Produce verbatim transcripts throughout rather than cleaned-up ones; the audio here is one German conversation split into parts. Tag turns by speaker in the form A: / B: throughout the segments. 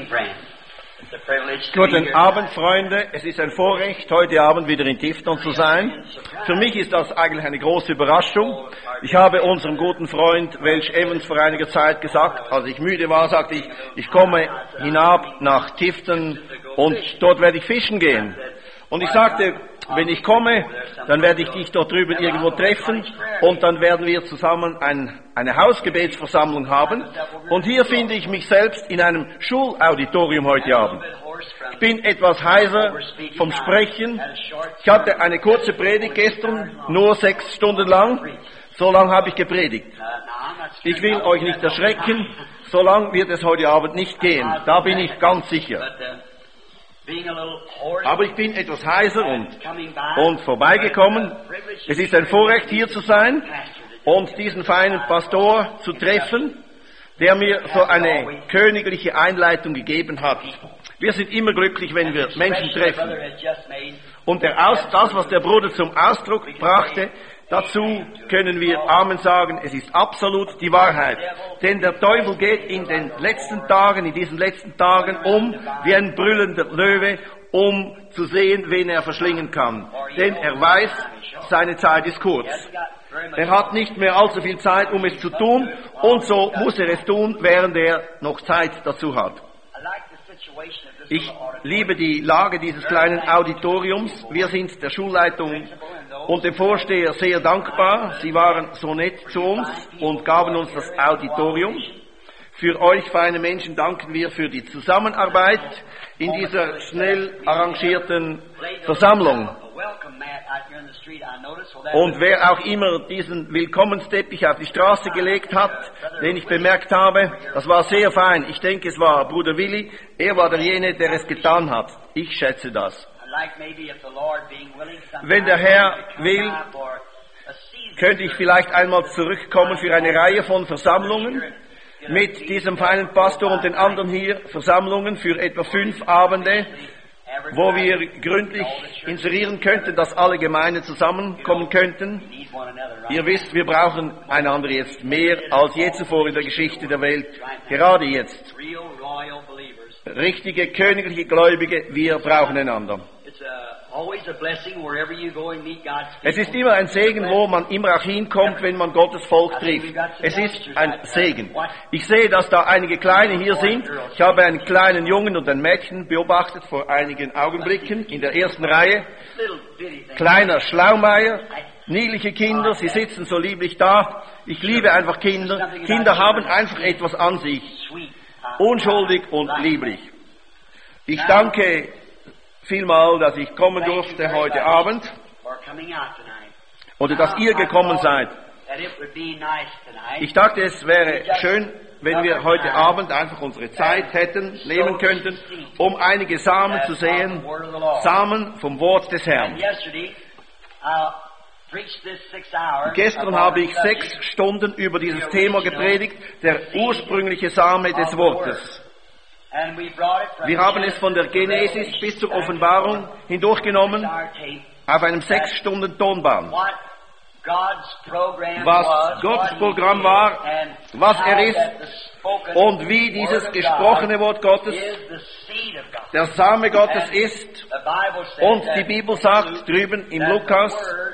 A: evening, friends. It's a privilege to be
B: Guten
A: here
B: Abend,
A: tonight.
B: Freunde. Es ist ein Vorrecht, heute Abend wieder in Tifton zu sein. Für mich ist das eigentlich eine große Überraschung. Ich habe unserem guten Freund Welch Evans vor einiger Zeit gesagt, als ich müde war, sagte ich, ich komme hinab nach Tifton und dort werde ich fischen gehen. Und ich sagte, wenn ich komme, dann werde ich dich dort drüben irgendwo treffen und dann werden wir zusammen ein, eine Hausgebetsversammlung haben. Und hier finde ich mich selbst in einem Schulauditorium heute Abend. Ich bin etwas heiser vom Sprechen. Ich hatte eine kurze Predigt gestern, nur sechs Stunden lang. So lange habe ich gepredigt. Ich will euch nicht erschrecken, so lange wird es heute Abend nicht gehen. Da bin ich ganz sicher. Aber ich bin etwas heiser und, und vorbeigekommen. Es ist ein Vorrecht, hier zu sein und diesen feinen Pastor zu treffen, der mir so eine königliche Einleitung gegeben hat. Wir sind immer glücklich, wenn wir Menschen treffen. Und der Aus, das, was der Bruder zum Ausdruck brachte, dazu können wir Amen sagen, es ist absolut die Wahrheit. Denn der Teufel geht in den letzten Tagen, in diesen letzten Tagen um wie ein brüllender Löwe, um zu sehen, wen er verschlingen kann. Denn er weiß, seine Zeit ist kurz. Er hat nicht mehr allzu viel Zeit, um es zu tun, und so muss er es tun, während er noch Zeit dazu hat. Ich liebe die Lage dieses kleinen Auditoriums. Wir sind der Schulleitung und dem Vorsteher sehr dankbar. Sie waren so nett zu uns und gaben uns das Auditorium. Für euch, feine Menschen, danken wir für die Zusammenarbeit in dieser schnell arrangierten Versammlung. Und wer auch immer diesen Willkommensteppich auf die Straße gelegt hat, den ich bemerkt habe, das war sehr fein. Ich denke, es war Bruder Willi. Er war derjenige, der es getan hat. Ich schätze das. Wenn der Herr will, könnte ich vielleicht einmal zurückkommen für eine Reihe von Versammlungen mit diesem feinen Pastor und den anderen hier, Versammlungen für etwa fünf Abende, wo wir gründlich inserieren könnten, dass alle Gemeinden zusammenkommen könnten. Ihr wisst, wir brauchen einander jetzt mehr als je zuvor in der Geschichte der Welt, gerade jetzt. Richtige, königliche Gläubige, wir brauchen einander. Es ist immer ein Segen, wo man immer auch hinkommt, wenn man Gottes Volk trifft. Es ist ein Segen. Ich sehe, dass da einige Kleine hier sind. Ich habe einen kleinen Jungen und ein Mädchen beobachtet vor einigen Augenblicken in der ersten Reihe. Kleiner Schlaumeier, niedliche Kinder, sie sitzen so lieblich da. Ich liebe einfach Kinder. Kinder haben einfach etwas an sich. Unschuldig und lieblich. Ich danke vielmal, dass ich kommen durfte heute Abend oder dass ihr gekommen seid. Ich dachte, es wäre schön, wenn wir heute Abend einfach unsere Zeit hätten, nehmen könnten, um einige Samen zu sehen, Samen vom Wort des Herrn. Gestern habe ich sechs Stunden über dieses Thema gepredigt, der ursprüngliche Same des Wortes. Wir haben es von der Genesis bis zur Offenbarung hindurchgenommen auf einem sechs Stunden Tonband. Was Gottes Programm war, was er ist und wie dieses gesprochene Wort Gottes der Same Gottes ist. Und die Bibel sagt drüben im Lukas,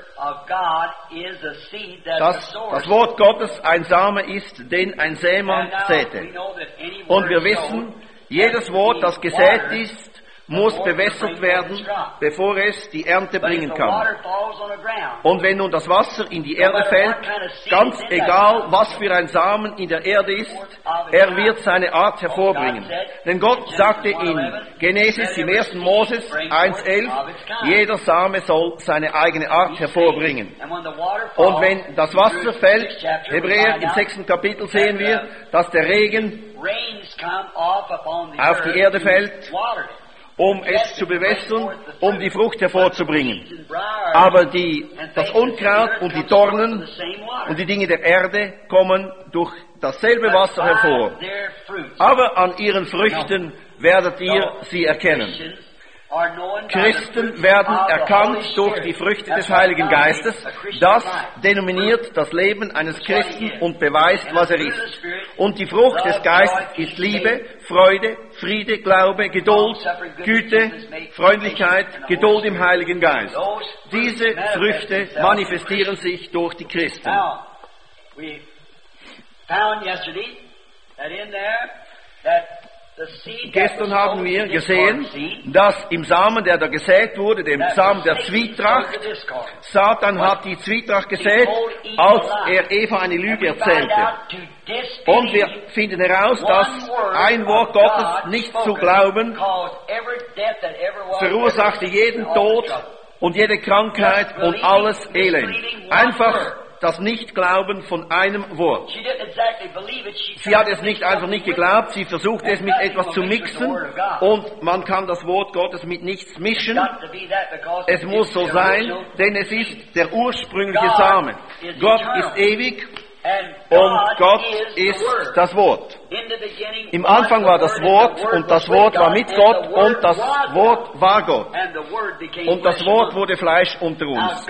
B: dass das Wort Gottes ein Same ist, den ein Sämann säte. Und wir wissen, jedes Wort, das gesät ist, muss bewässert werden, bevor es die Ernte bringen kann. Und wenn nun das Wasser in die Erde fällt, ganz egal, was für ein Samen in der Erde ist, er wird seine Art hervorbringen. Denn Gott sagte in Genesis im ersten Moses eins elf, jeder Same soll seine eigene Art hervorbringen. Und wenn das Wasser fällt, Hebräer im sechsten Kapitel sehen wir, dass der Regen auf die Erde fällt, um es zu bewässern, um die Frucht hervorzubringen. Aber die, das Unkraut und die Dornen und die Dinge der Erde kommen durch dasselbe Wasser hervor. Aber an ihren Früchten werdet ihr sie erkennen. Christen werden erkannt durch die Früchte des Heiligen Geistes. Das denominiert das Leben eines Christen und beweist, was er ist. Und die Frucht des Geistes ist Liebe, Freude, Friede, Glaube, Geduld, Güte, Freundlichkeit, Geduld im Heiligen Geist. Diese Früchte manifestieren sich durch die Christen. Gestern haben wir gesehen, dass im Samen, der da gesät wurde, dem Samen der Zwietracht, Satan hat die Zwietracht gesät, als er Eva eine Lüge erzählte. Und wir finden heraus, dass ein Wort Gottes nicht zu glauben verursachte jeden Tod und jede Krankheit und alles Elend. Einfach das Nichtglauben von einem Wort. Sie hat es nicht einfach nicht geglaubt, sie versucht es mit etwas zu mixen und man kann das Wort Gottes mit nichts mischen. Es muss so sein, denn es ist der ursprüngliche Same. Gott ist ewig und Gott ist das Wort. Im Anfang war das Wort und das Wort war mit Gott und das Wort war Gott. Und das Wort wurde Fleisch unter uns.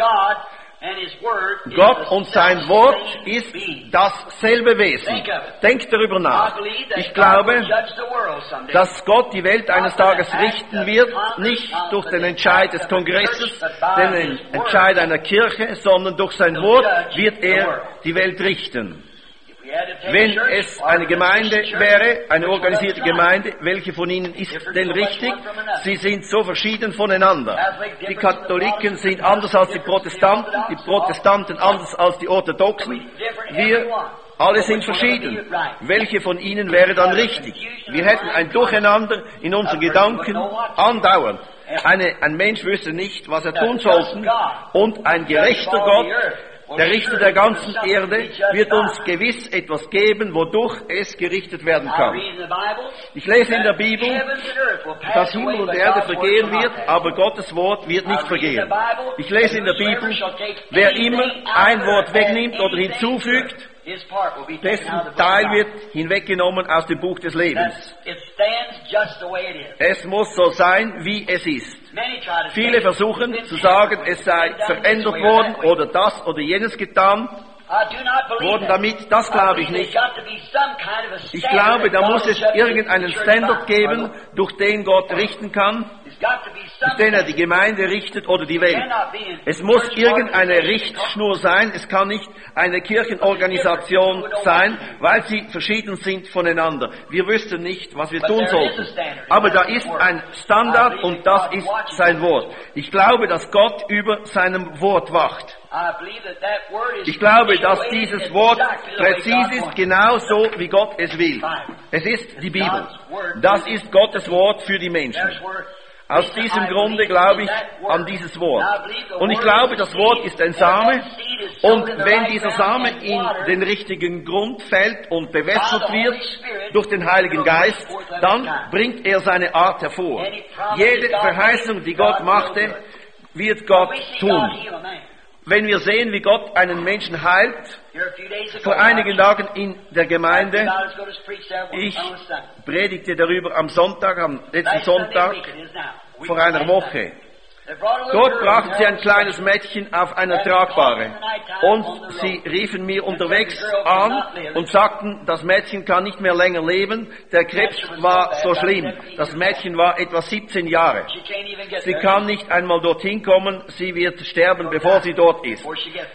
B: Gott und sein Wort ist dasselbe Wesen. Denkt darüber nach. Ich glaube, dass Gott die Welt eines Tages richten wird, nicht durch den Entscheid des Kongresses, den Entscheid einer Kirche, sondern durch sein Wort wird er die Welt richten. Wenn es eine Gemeinde wäre, eine organisierte Gemeinde, welche von ihnen ist denn richtig? Sie sind so verschieden voneinander. Die Katholiken sind anders als die Protestanten, die Protestanten anders als die Orthodoxen. Wir alle sind verschieden. Welche von ihnen wäre dann richtig? Wir hätten ein Durcheinander in unseren Gedanken andauernd. Eine, ein Mensch wüsste nicht, was er tun sollte. Und ein gerechter Gott, der Richter der ganzen Erde, wird uns gewiss etwas geben, wodurch es gerichtet werden kann. Ich lese in der Bibel, dass Himmel und Erde vergehen wird, aber Gottes Wort wird nicht vergehen. Ich lese in der Bibel, wer immer ein Wort wegnimmt oder hinzufügt, dessen Teil wird hinweggenommen aus dem Buch des Lebens. Es muss so sein, wie es ist. Viele versuchen zu sagen, es sei verändert worden oder das oder jenes getan worden damit. Das glaube ich nicht. Ich glaube, da muss es irgendeinen Standard geben, durch den Gott richten kann, durch den er die Gemeinde richtet oder die Welt. Es muss irgendeine Richtschnur sein. Es kann nicht eine Kirchenorganisation sein, weil sie verschieden sind voneinander. Wir wüssten nicht, was wir tun sollten. Aber da ist ein Standard und das ist sein Wort. Ich glaube, dass Gott über seinem Wort wacht. Ich glaube, dass dieses Wort präzise ist, genauso wie Gott es will. Es ist die Bibel. Das ist Gottes Wort für die Menschen. Aus diesem Grunde glaube ich an dieses Wort. Und ich glaube, das Wort ist ein Same. Und wenn dieser Same in den richtigen Grund fällt und bewässert wird durch den Heiligen Geist, dann bringt er seine Art hervor. Jede Verheißung, die Gott machte, wird Gott tun. Wenn wir sehen, wie Gott einen Menschen heilt, vor einigen Tagen in der Gemeinde, ich predigte darüber am Sonntag, am letzten Sonntag, vor einer Woche. Dort brachten sie ein kleines Mädchen auf einer Tragbare und sie riefen mir unterwegs an und sagten, das Mädchen kann nicht mehr länger leben, der Krebs war so schlimm. Das Mädchen war etwa siebzehn Jahre. Sie kann nicht einmal dorthin kommen, sie wird sterben, bevor sie dort ist.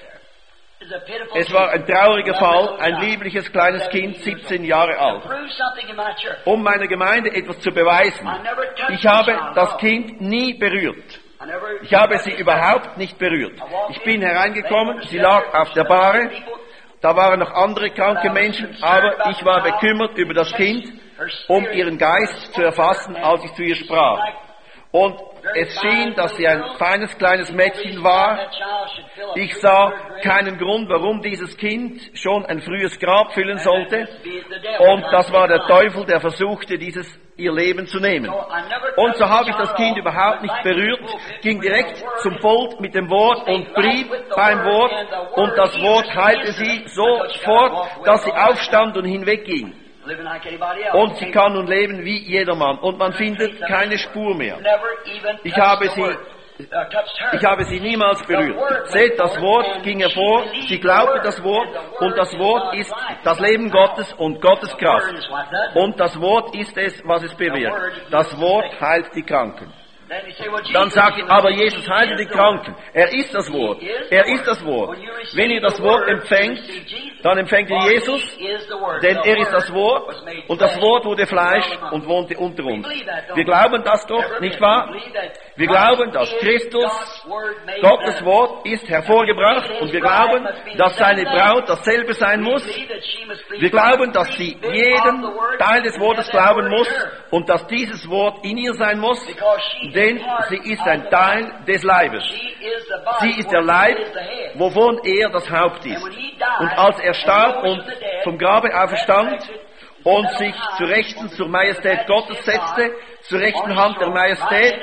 B: Es war ein trauriger Fall, ein liebliches kleines Kind, siebzehn Jahre alt. Um meiner Gemeinde etwas zu beweisen, ich habe das Kind nie berührt. Ich habe sie überhaupt nicht berührt. Ich bin hereingekommen, sie lag auf der Bahre, da waren noch andere kranke Menschen, aber ich war bekümmert über das Kind, um ihren Geist zu erfassen, als ich zu ihr sprach. Und es schien, dass sie ein feines kleines Mädchen war. Ich sah keinen Grund, warum dieses Kind schon ein frühes Grab füllen sollte. Und das war der Teufel, der versuchte, dieses ihr Leben zu nehmen. Und so habe ich das Kind überhaupt nicht berührt, ging direkt zum Pult mit dem Wort und blieb beim Wort. Und das Wort heilte sie sofort, dass sie aufstand und hinwegging. Und sie kann nun leben wie jedermann. Und man findet keine Spur mehr. Ich habe sie Ich habe sie niemals berührt. Seht, das Wort ging hervor, sie glaubte das Wort, und das Wort ist das Leben Gottes und Gottes Kraft. Und das Wort ist es, was es bewirkt. Das Wort heilt die Kranken. Dann sagt ihr, aber Jesus heilt die Kranken. Er ist das Wort. Er ist das Wort. Wenn ihr das Wort empfängt, dann empfängt ihr Jesus, denn er ist das Wort, und das Wort wurde Fleisch und wohnte unter uns. Wir glauben das doch, nicht wahr? Wir glauben, dass Christus, Gottes Wort, ist hervorgebracht, und wir glauben, dass seine Braut dasselbe sein muss. Wir glauben, dass sie jeden Teil des Wortes glauben muss, und dass dieses Wort in ihr sein muss, denn sie ist ein Teil des Leibes. Sie ist der Leib, wovon er das Haupt ist. Und als er starb und vom Grabe auferstand und sich zu Rechten zur Majestät Gottes setzte, zur rechten Hand der Majestät,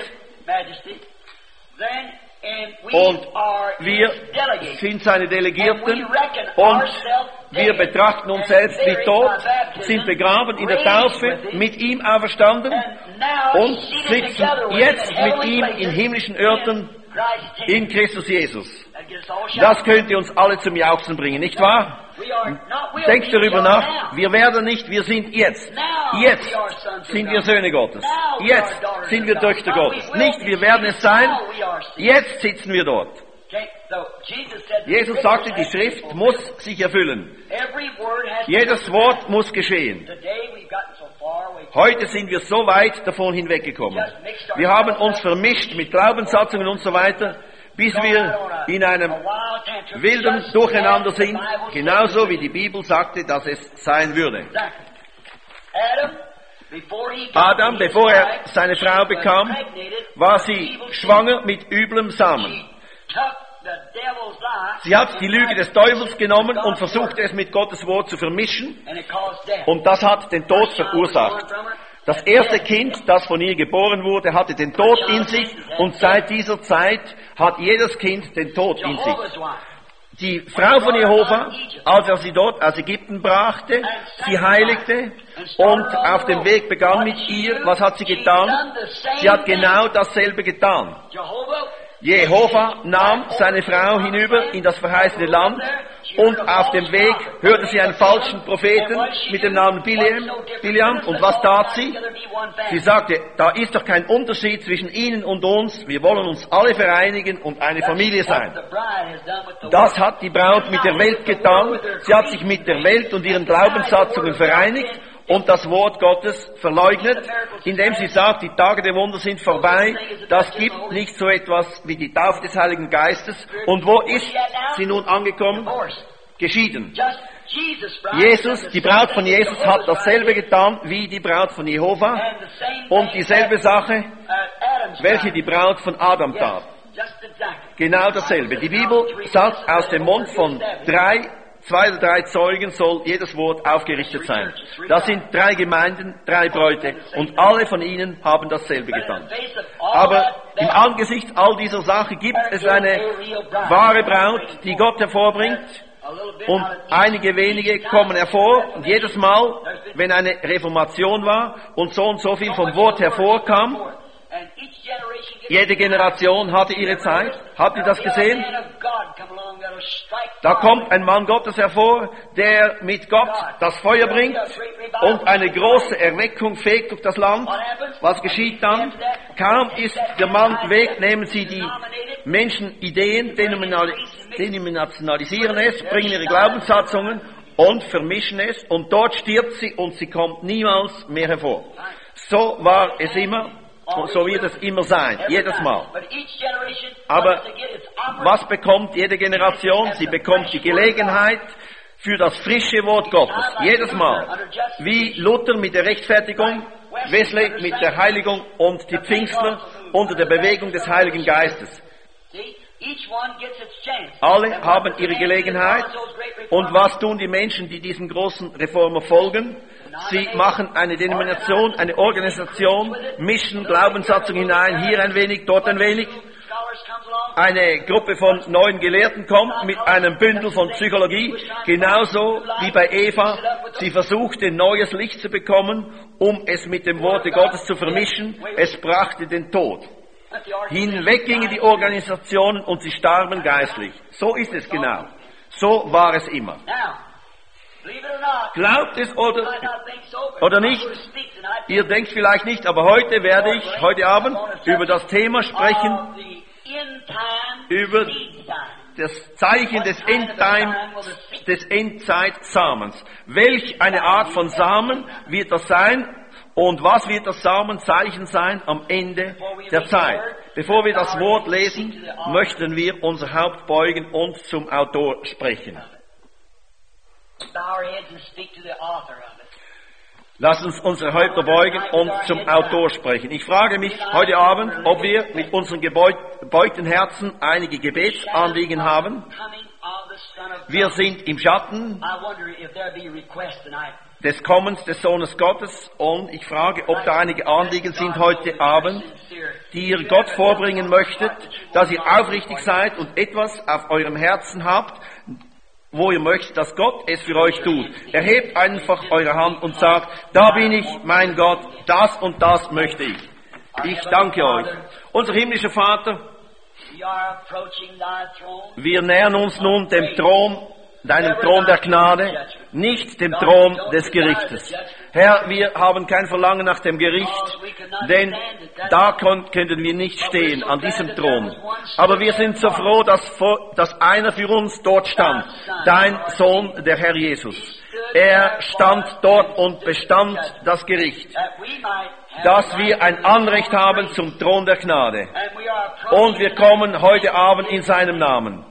B: und wir sind seine Delegierten, und wir betrachten uns selbst wie tot, sind begraben in der Taufe, mit ihm auferstanden und sitzen jetzt mit ihm in himmlischen Örtern in Christus Jesus. Das könnte uns alle zum Jauchzen bringen, nicht wahr? Denkt darüber nach, wir werden nicht, wir sind jetzt. Jetzt sind wir Söhne Gottes. Jetzt sind wir Töchter Gottes. Nicht, wir werden es sein, jetzt sitzen wir dort. Jesus sagte, die Schrift muss sich erfüllen. Jedes Wort muss geschehen. Heute sind wir so weit davon hinweggekommen. Wir haben uns vermischt mit Glaubenssatzungen und so weiter, bis wir in einem wilden Durcheinander sind, genauso wie die Bibel sagte, dass es sein würde. Adam, bevor er seine Frau bekam, war sie schwanger mit üblem Samen. Sie hat die Lüge des Teufels genommen und versuchte es mit Gottes Wort zu vermischen, und das hat den Tod verursacht. Das erste Kind, das von ihr geboren wurde, hatte den Tod in sich, und seit dieser Zeit hat jedes Kind den Tod in sich. Die Frau von Jehova, als er sie dort aus Ägypten brachte, sie heiligte und auf dem Weg begann mit ihr, was hat sie getan? Sie hat genau dasselbe getan. Jehova nahm seine Frau hinüber in das verheißene Land, und auf dem Weg hörte sie einen falschen Propheten mit dem Namen Biliam. Biliam. Und was tat sie? Sie sagte, da ist doch kein Unterschied zwischen Ihnen und uns. Wir wollen uns alle vereinigen und eine Familie sein. Das hat die Braut mit der Welt getan. Sie hat sich mit der Welt und ihren Glaubenssatzungen vereinigt und das Wort Gottes verleugnet, indem sie sagt, die Tage der Wunder sind vorbei, das gibt nicht so etwas wie die Taufe des Heiligen Geistes. Und wo ist sie nun angekommen? Geschieden. Jesus, die Braut von Jesus, hat dasselbe getan wie die Braut von Jehova, und dieselbe Sache, welche die Braut von Adam tat. Genau dasselbe. Die Bibel sagt, aus dem Mund von drei Zwei oder drei Zeugen soll jedes Wort aufgerichtet sein. Das sind drei Gemeinden, drei Bräute, und alle von ihnen haben dasselbe getan. Aber im Angesicht all dieser Sachen gibt es eine wahre Braut, die Gott hervorbringt, und einige wenige kommen hervor, und jedes Mal, wenn eine Reformation war und so und so viel vom Wort hervorkam, jede Generation hatte ihre Zeit. Habt ihr das gesehen? Da kommt ein Mann Gottes hervor, der mit Gott das Feuer bringt und eine große Erweckung fegt durch das Land. Was geschieht dann? Kaum ist der Mann weg, nehmen sie die Menschen Ideen, denominationalisieren es, bringen ihre Glaubenssatzungen und vermischen es, und dort stirbt sie und sie kommt niemals mehr hervor. So war es immer. Und so wird es immer sein, jedes Mal. Aber was bekommt jede Generation? Sie bekommt die Gelegenheit für das frische Wort Gottes, jedes Mal. Wie Luther mit der Rechtfertigung, Wesley mit der Heiligung und die Pfingstler unter der Bewegung des Heiligen Geistes. Alle haben ihre Gelegenheit. Und was tun die Menschen, die diesen großen Reformer folgen? Sie machen eine Denomination, eine Organisation, mischen Glaubenssatzung hinein, hier ein wenig, dort ein wenig, eine Gruppe von neuen Gelehrten kommt mit einem Bündel von Psychologie, genauso wie bei Eva. Sie versuchte, neues Licht zu bekommen, um es mit dem Worte Gottes zu vermischen. Es brachte den Tod. Hinweg gingen die Organisationen und sie starben geistlich. So ist es genau. So war es immer. Glaubt es oder, oder nicht? Ihr denkt vielleicht nicht, aber heute werde ich, heute Abend, über das Thema sprechen, über das Zeichen des Endtime, des Endzeitsamens. Welch eine Art von Samen wird das sein und was wird das Samenzeichen sein am Ende der Zeit? Bevor wir das Wort lesen, möchten wir unser Haupt beugen und zum Autor sprechen. Lass uns unsere Häupter beugen und zum Autor sprechen. Ich frage mich heute Abend, ob wir mit unseren gebeugten Herzen einige Gebetsanliegen haben. Wir sind im Schatten des Kommens des Sohnes Gottes und ich frage, ob da einige Anliegen sind heute Abend, die ihr Gott vorbringen möchtet, dass ihr aufrichtig seid und etwas auf eurem Herzen habt, wo ihr möchtet, dass Gott es für euch tut. Erhebt einfach eure Hand und sagt, da bin ich, mein Gott, das und das möchte ich. Ich danke euch. Unser himmlischer Vater, wir nähern uns nun dem Thron, deinem Thron der Gnade, nicht dem Thron des Gerichtes. Herr, wir haben kein Verlangen nach dem Gericht, denn da könnten wir nicht stehen, an diesem Thron. Aber wir sind so froh, dass, vor, dass einer für uns dort stand, dein Sohn, der Herr Jesus. Er stand dort und bestand das Gericht, dass wir ein Anrecht haben zum Thron der Gnade. Und wir kommen heute Abend in seinem Namen.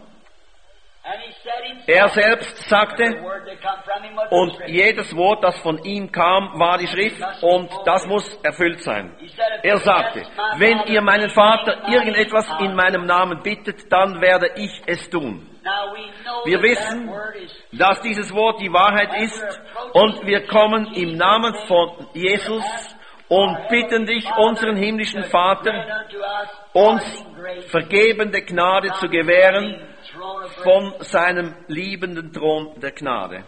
B: Er selbst sagte, und jedes Wort, das von ihm kam, war die Schrift, und das muss erfüllt sein. Er sagte, wenn ihr meinen Vater irgendetwas in meinem Namen bittet, dann werde ich es tun. Wir wissen, dass dieses Wort die Wahrheit ist, und wir kommen im Namen von Jesus und bitten dich, unseren himmlischen Vater, uns vergebende Gnade zu gewähren, von seinem liebenden Thron der Gnade.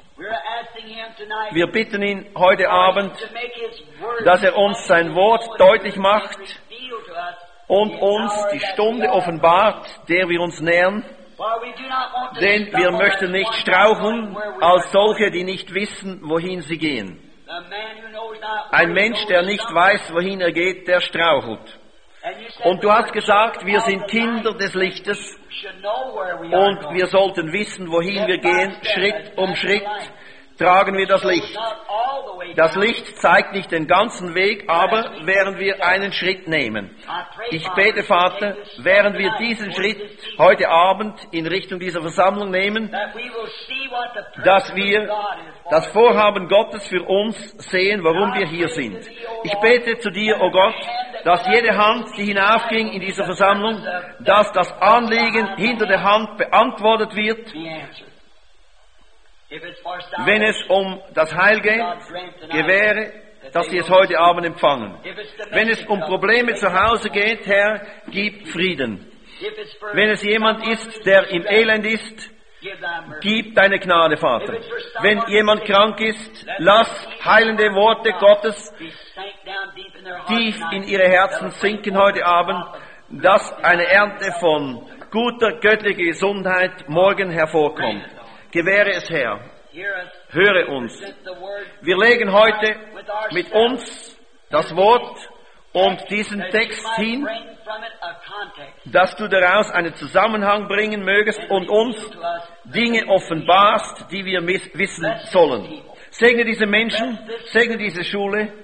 B: Wir bitten ihn heute Abend, dass er uns sein Wort deutlich macht und uns die Stunde offenbart, der wir uns nähern, denn wir möchten nicht straucheln als solche, die nicht wissen, wohin sie gehen. Ein Mensch, der nicht weiß, wohin er geht, der strauchelt. Und du hast gesagt, wir sind Kinder des Lichtes und wir sollten wissen, wohin wir gehen. Schritt um Schritt tragen wir das Licht. Das Licht zeigt nicht den ganzen Weg, aber während wir einen Schritt nehmen. Ich bete, Vater, während wir diesen Schritt heute Abend in Richtung dieser Versammlung nehmen, dass wir das Vorhaben Gottes für uns sehen, warum wir hier sind. Ich bete zu dir, o Gott, dass jede Hand, die hinaufging in dieser Versammlung, dass das Anliegen hinter der Hand beantwortet wird. Wenn es um das Heil geht, gewähre, dass sie es heute Abend empfangen. Wenn es um Probleme zu Hause geht, Herr, gib Frieden. Wenn es jemand ist, der im Elend ist, gib deine Gnade, Vater. Wenn jemand krank ist, lass heilende Worte Gottes tief in ihre Herzen sinken heute Abend, dass eine Ernte von guter, göttlicher Gesundheit morgen hervorkommt. Gewähre es, Herr. Höre uns. Wir legen heute mit uns das Wort und diesen Text hin, dass du daraus einen Zusammenhang bringen mögest und uns Dinge offenbarst, die wir wissen sollen. Segne diese Menschen, segne diese Schule.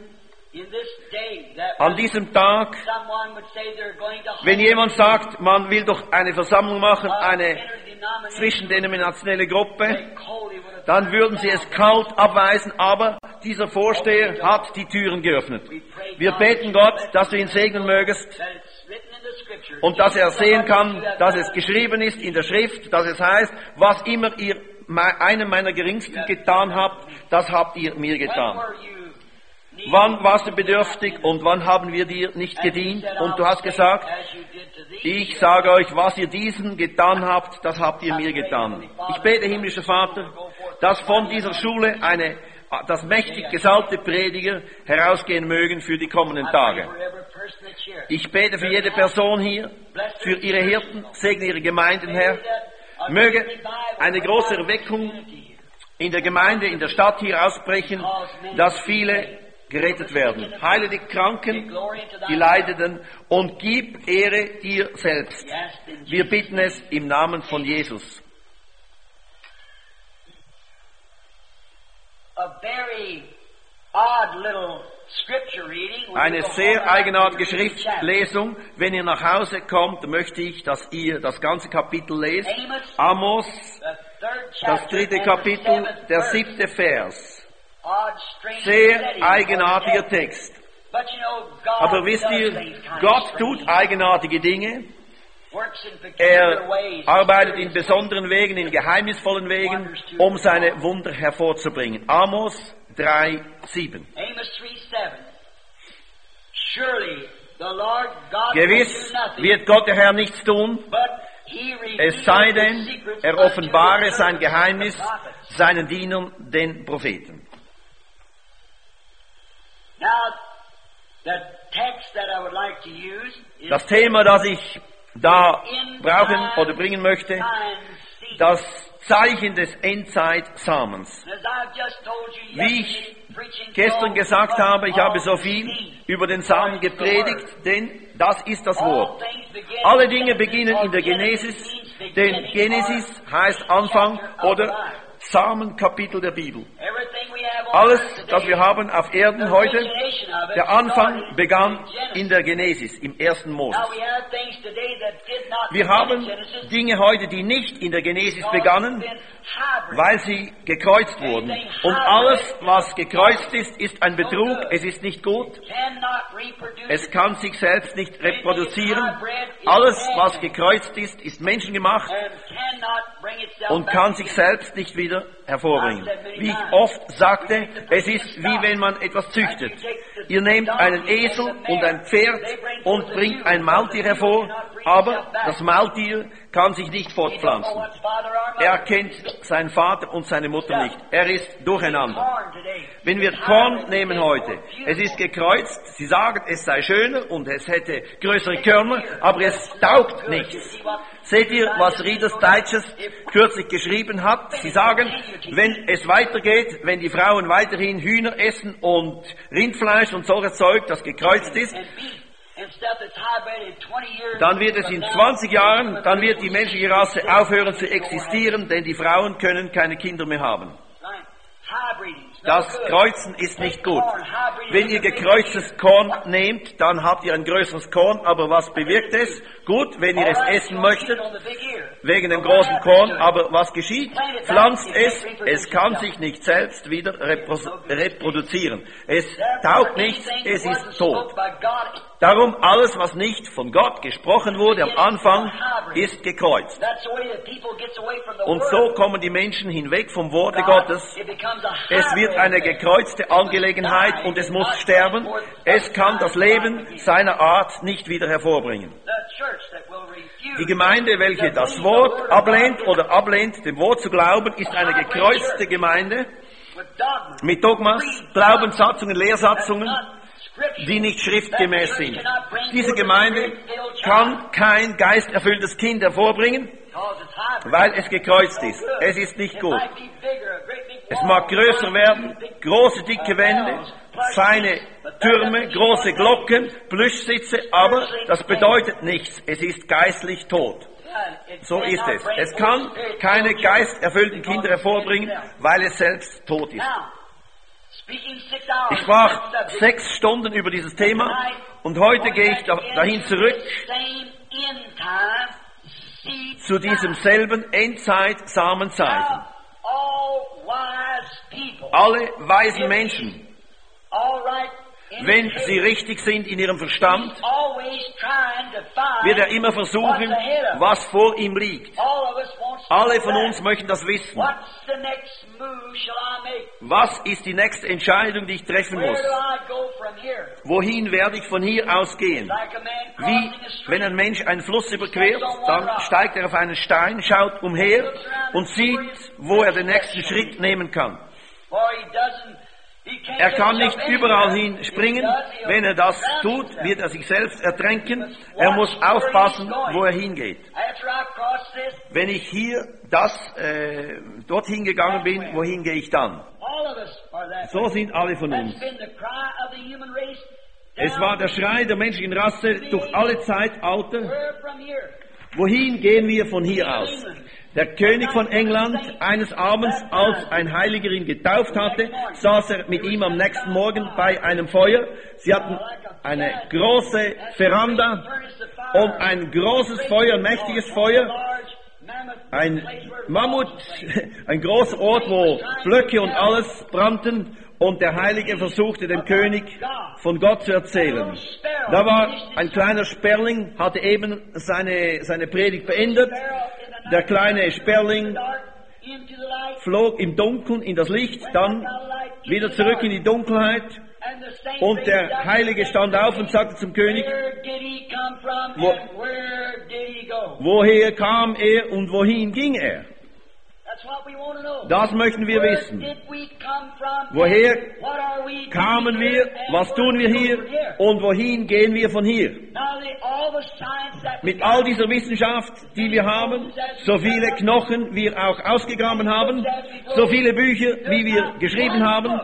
B: An diesem Tag, wenn jemand sagt, man will doch eine Versammlung machen, eine zwischendenominationelle Gruppe, dann würden sie es kalt abweisen, aber dieser Vorsteher hat die Türen geöffnet. Wir beten Gott, dass du ihn segnen mögest und dass er sehen kann, dass es geschrieben ist in der Schrift, dass es heißt, was immer ihr einem meiner Geringsten getan habt, das habt ihr mir getan. Wann warst du bedürftig und wann haben wir dir nicht gedient? Und du hast gesagt, ich sage euch, was ihr diesen getan habt, das habt ihr mir getan. Ich bete, himmlischer Vater, dass von dieser Schule eine, dass mächtig gesalbte Prediger herausgehen mögen für die kommenden Tage. Ich bete für jede Person hier, für ihre Hirten, segne ihre Gemeinden, Herr. Möge eine große Erweckung in der Gemeinde, in der Stadt hier ausbrechen, dass viele gerettet werden. Heile die Kranken, die Leidenden und gib Ehre dir selbst. Wir bitten es im Namen von Jesus. Eine sehr eigenartige Schriftlesung. Wenn ihr nach Hause kommt, möchte ich, dass ihr das ganze Kapitel lest. Amos, das dritte Kapitel, der siebte Vers. Sehr eigenartiger Text. Aber wisst ihr, Gott tut eigenartige Dinge. Er arbeitet in besonderen Wegen, in geheimnisvollen Wegen, um seine Wunder hervorzubringen. Amos drei, sieben. Gewiss wird Gott der Herr nichts tun, es sei denn, er offenbare sein Geheimnis seinen Dienern, den Propheten. Das Thema, das ich da brauchen oder bringen möchte, das Zeichen des Endzeit-Samens. Wie ich gestern gesagt habe, ich habe so viel über den Samen gepredigt, denn das ist das Wort. Alle Dinge beginnen in der Genesis, denn Genesis heißt Anfang oder Samenkapitel der Bibel. Alles, was wir haben auf Erden heute, der Anfang begann in der Genesis, im ersten Mose. Wir haben Dinge heute, die nicht in der Genesis begannen, weil sie gekreuzt wurden. Und alles, was gekreuzt ist, ist ein Betrug, es ist nicht gut, es kann sich selbst nicht reproduzieren. Alles, was gekreuzt ist, ist menschengemacht und kann sich selbst nicht wieder hervorbringen. Wie ich oft sagte, es ist wie wenn man etwas züchtet. Ihr nehmt einen Esel und ein Pferd und bringt ein Maultier hervor, aber das Maultier kann sich nicht fortpflanzen. Er kennt seinen Vater und seine Mutter nicht. Er ist durcheinander. Wenn wir Korn nehmen heute, es ist gekreuzt, sie sagen, es sei schöner und es hätte größere Körner, aber es taugt nichts. Seht ihr, was Reader's Digest kürzlich geschrieben hat? Sie sagen, wenn es weitergeht, wenn die Frauen weiterhin Hühner essen und Rindfleisch und solches Zeug, das gekreuzt ist, dann wird es in zwanzig Jahren, dann wird die menschliche Rasse aufhören zu existieren, denn die Frauen können keine Kinder mehr haben. Das Kreuzen ist nicht gut. Wenn ihr gekreuztes Korn nehmt, dann habt ihr ein größeres Korn, aber was bewirkt es? Gut, wenn ihr es essen möchtet, wegen dem großen Korn, aber was geschieht? Pflanzt es, es kann sich nicht selbst wieder reproduzieren. Es taugt nichts, es ist tot. Darum, alles, was nicht von Gott gesprochen wurde am Anfang, ist gekreuzt. Und so kommen die Menschen hinweg vom Worte Gottes. Es wird eine gekreuzte Angelegenheit und es muss sterben. Es kann das Leben seiner Art nicht wieder hervorbringen. Die Gemeinde, welche das Wort ablehnt oder ablehnt, dem Wort zu glauben, ist eine gekreuzte Gemeinde mit Dogmas, Glaubenssatzungen, Lehrsatzungen, die nicht schriftgemäß sind. Diese Gemeinde kann kein geisterfülltes Kind hervorbringen, weil es gekreuzt ist. Es ist nicht gut. Es mag größer werden, große, dicke Wände, feine Türme, große Glocken, Plüschsitze, aber das bedeutet nichts. Es ist geistlich tot. So ist es. Es kann keine geisterfüllten Kinder hervorbringen, weil es selbst tot ist. Ich sprach sechs Stunden über dieses Thema und heute gehe ich dahin zurück zu diesem selben Endzeit-Samenzeichen. Alle weisen Menschen, wenn sie richtig sind in ihrem Verstand, wird er immer versuchen, was vor ihm liegt. Alle von uns möchten das wissen. Was ist die nächste Entscheidung, die ich treffen muss? Wohin werde ich von hier aus gehen? Wie, wenn ein Mensch einen Fluss überquert, dann steigt er auf einen Stein, schaut umher und sieht, wo er den nächsten Schritt nehmen kann. Er kann nicht überall hin springen. Wenn er das tut, wird er sich selbst ertränken. Er muss aufpassen, wo er hingeht. Wenn ich hier das, äh, dorthin gegangen bin, wohin gehe ich dann? So sind alle von uns. Es war der Schrei der menschlichen Rasse durch alle Zeitalter. Wohin gehen wir von hier aus? Der König von England, eines Abends, als ein Heiliger ihn getauft hatte, saß er mit ihm am nächsten Morgen bei einem Feuer. Sie hatten eine große Veranda und ein großes Feuer, ein mächtiges Feuer, ein Mammut, ein großer Ort, wo Blöcke und alles brannten. Und der Heilige versuchte dem König von Gott zu erzählen. Da war ein kleiner Sperling, hatte eben seine, seine Predigt beendet. Der kleine Sperling flog im Dunkeln in das Licht, dann wieder zurück in die Dunkelheit. Und der Heilige stand auf und sagte zum König, wo, woher kam er und wohin ging er? Das möchten wir wissen. Woher kamen wir, was tun wir hier und wohin gehen wir von hier? Mit all dieser Wissenschaft, die wir haben, so viele Knochen wir auch ausgegraben haben, so viele Bücher, wie wir geschrieben haben,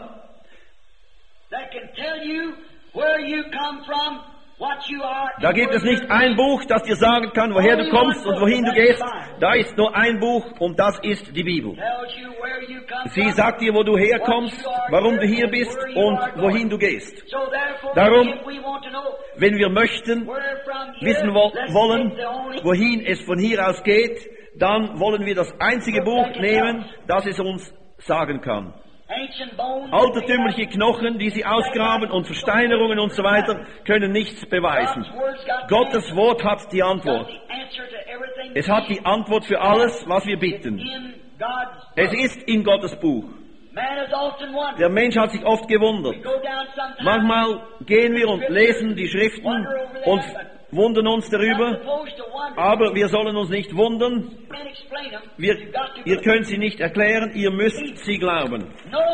B: da gibt es nicht ein Buch, das dir sagen kann, woher du kommst und wohin du gehst. Da ist nur ein Buch und das ist die Bibel. Sie sagt dir, wo du herkommst, warum du hier bist und wohin du gehst. Darum, wenn wir möchten, wissen wollen, wohin es von hier aus geht, dann wollen wir das einzige Buch nehmen, das es uns sagen kann. Altertümliche Knochen, die sie ausgraben und Versteinerungen und so weiter, können nichts beweisen. Gottes Wort hat die Antwort. Es hat die Antwort für alles, was wir bitten. Es ist in Gottes Buch. Der Mensch hat sich oft gewundert. Manchmal gehen wir und lesen die Schriften und wundern uns darüber, aber wir sollen uns nicht wundern. Wir, ihr könnt sie nicht erklären, ihr müsst sie glauben.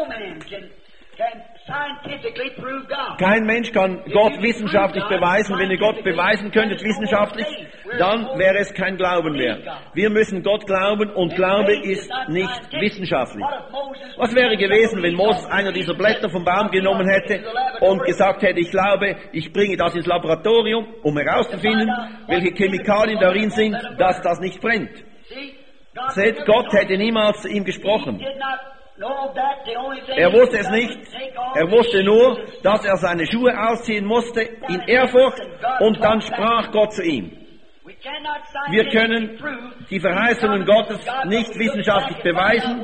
B: Kein Mensch kann Gott wissenschaftlich beweisen. Wenn ihr Gott beweisen könntet wissenschaftlich, dann wäre es kein Glauben mehr. Wir müssen Gott glauben und Glaube ist nicht wissenschaftlich. Was wäre gewesen, wenn Moses einer dieser Blätter vom Baum genommen hätte und gesagt hätte, ich glaube, ich bringe das ins Laboratorium, um herauszufinden, welche Chemikalien darin sind, dass das nicht brennt. Seht, Gott hätte niemals zu ihm gesprochen. Er wusste es nicht. Er wusste nur, dass er seine Schuhe ausziehen musste in Ehrfurcht und dann sprach Gott zu ihm. Wir können die Verheißungen Gottes nicht wissenschaftlich beweisen,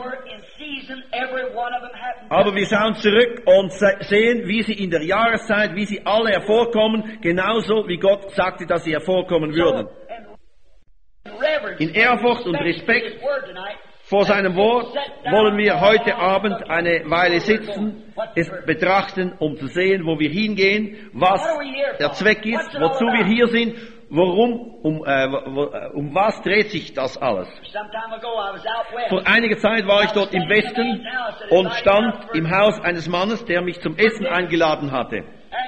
B: aber wir schauen zurück und sehen, wie sie in der Jahreszeit, wie sie alle hervorkommen, genauso wie Gott sagte, dass sie hervorkommen würden. In Ehrfurcht und Respekt vor seinem Wort wollen wir heute Abend eine Weile sitzen, es betrachten, um zu sehen, wo wir hingehen, was der Zweck ist, wozu wir hier sind, warum, um, äh, um was dreht sich das alles. Vor einiger Zeit war ich dort im Westen und stand im Haus eines Mannes, der mich zum Essen eingeladen hatte.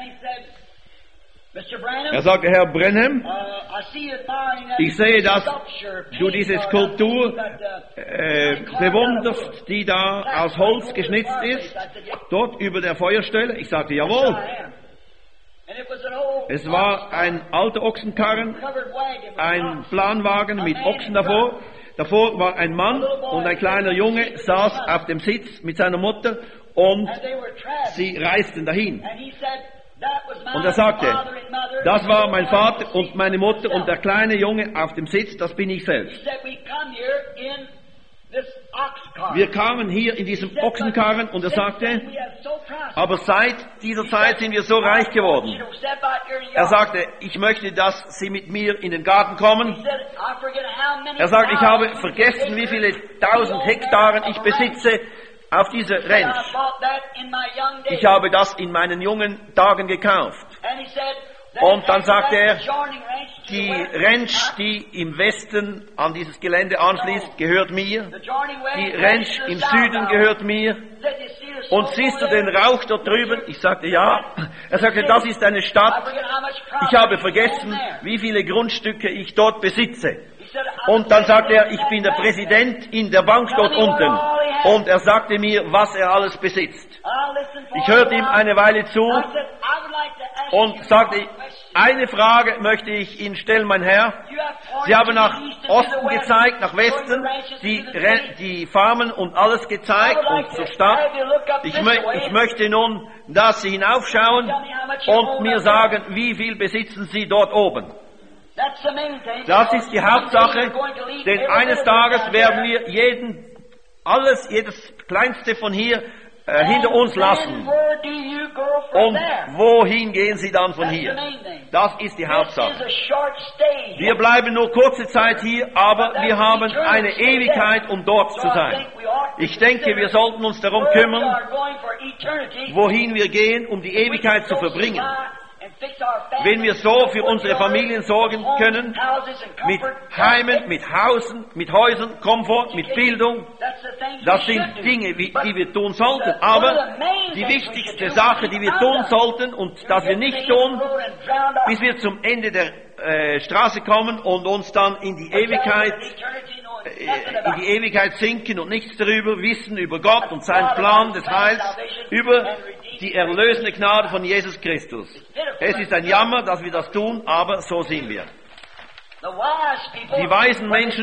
B: Er sagte, Herr Branham, ich sehe, dass du diese Skulptur äh, bewunderst, die da aus Holz geschnitzt ist, dort über der Feuerstelle. Ich sagte, jawohl. Es war ein alter Ochsenkarren, ein Planwagen mit Ochsen davor. Davor war ein Mann und ein kleiner Junge saß auf dem Sitz mit seiner Mutter und sie reisten dahin. Und er sagte, das war mein Vater und meine Mutter und der kleine Junge auf dem Sitz, das bin ich selbst. wir kamen hier in diesem Ochsenkarren und er sagte, aber seit dieser Zeit sind wir so reich geworden. Er sagte, ich möchte, dass Sie mit mir in den Garten kommen. Er sagt, ich habe vergessen, wie viele tausend Hektaren ich besitze auf dieser Ranch. Ich habe das in meinen jungen Tagen gekauft. Und dann sagte er, die Ranch, die im Westen an dieses Gelände anschließt, gehört mir. Die Ranch im Süden gehört mir. Und siehst du den Rauch dort drüben? Ich sagte, ja. Er sagte, das ist eine Stadt. Ich habe vergessen, wie viele Grundstücke ich dort besitze. Und dann sagte er, ich bin der Präsident in der Bank dort unten. Und er sagte mir, was er alles besitzt. Ich hörte ihm eine Weile zu und sagte, eine Frage möchte ich Ihnen stellen, mein Herr. Sie haben nach Osten gezeigt, nach Westen, die, die Farmen und alles gezeigt und zur Stadt. Ich, mö ich möchte nun, dass Sie hinaufschauen und mir sagen, wie viel besitzen Sie dort oben. Das ist die Hauptsache, denn eines Tages werden wir jeden, alles, jedes Kleinste von hier äh, hinter uns lassen. Und wohin gehen Sie dann von hier? Das ist die Hauptsache. Wir bleiben nur kurze Zeit hier, aber wir haben eine Ewigkeit, um dort zu sein. Ich denke, wir sollten uns darum kümmern, wohin wir gehen, um die Ewigkeit zu verbringen. Wenn wir so für unsere Familien sorgen können, mit Heimen, mit Hausen, mit Häusern, Komfort, mit Bildung, das sind Dinge, die wir tun sollten. Aber die wichtigste Sache, die wir tun sollten und das wir nicht tun, bis wir zum Ende der äh, Straße kommen und uns dann in die Ewigkeit in die Ewigkeit sinken und nichts darüber wissen, über Gott und seinen Plan des Heils, über die erlösende Gnade von Jesus Christus. Es ist ein Jammer, dass wir das tun, aber so sind wir. Die weisen Menschen,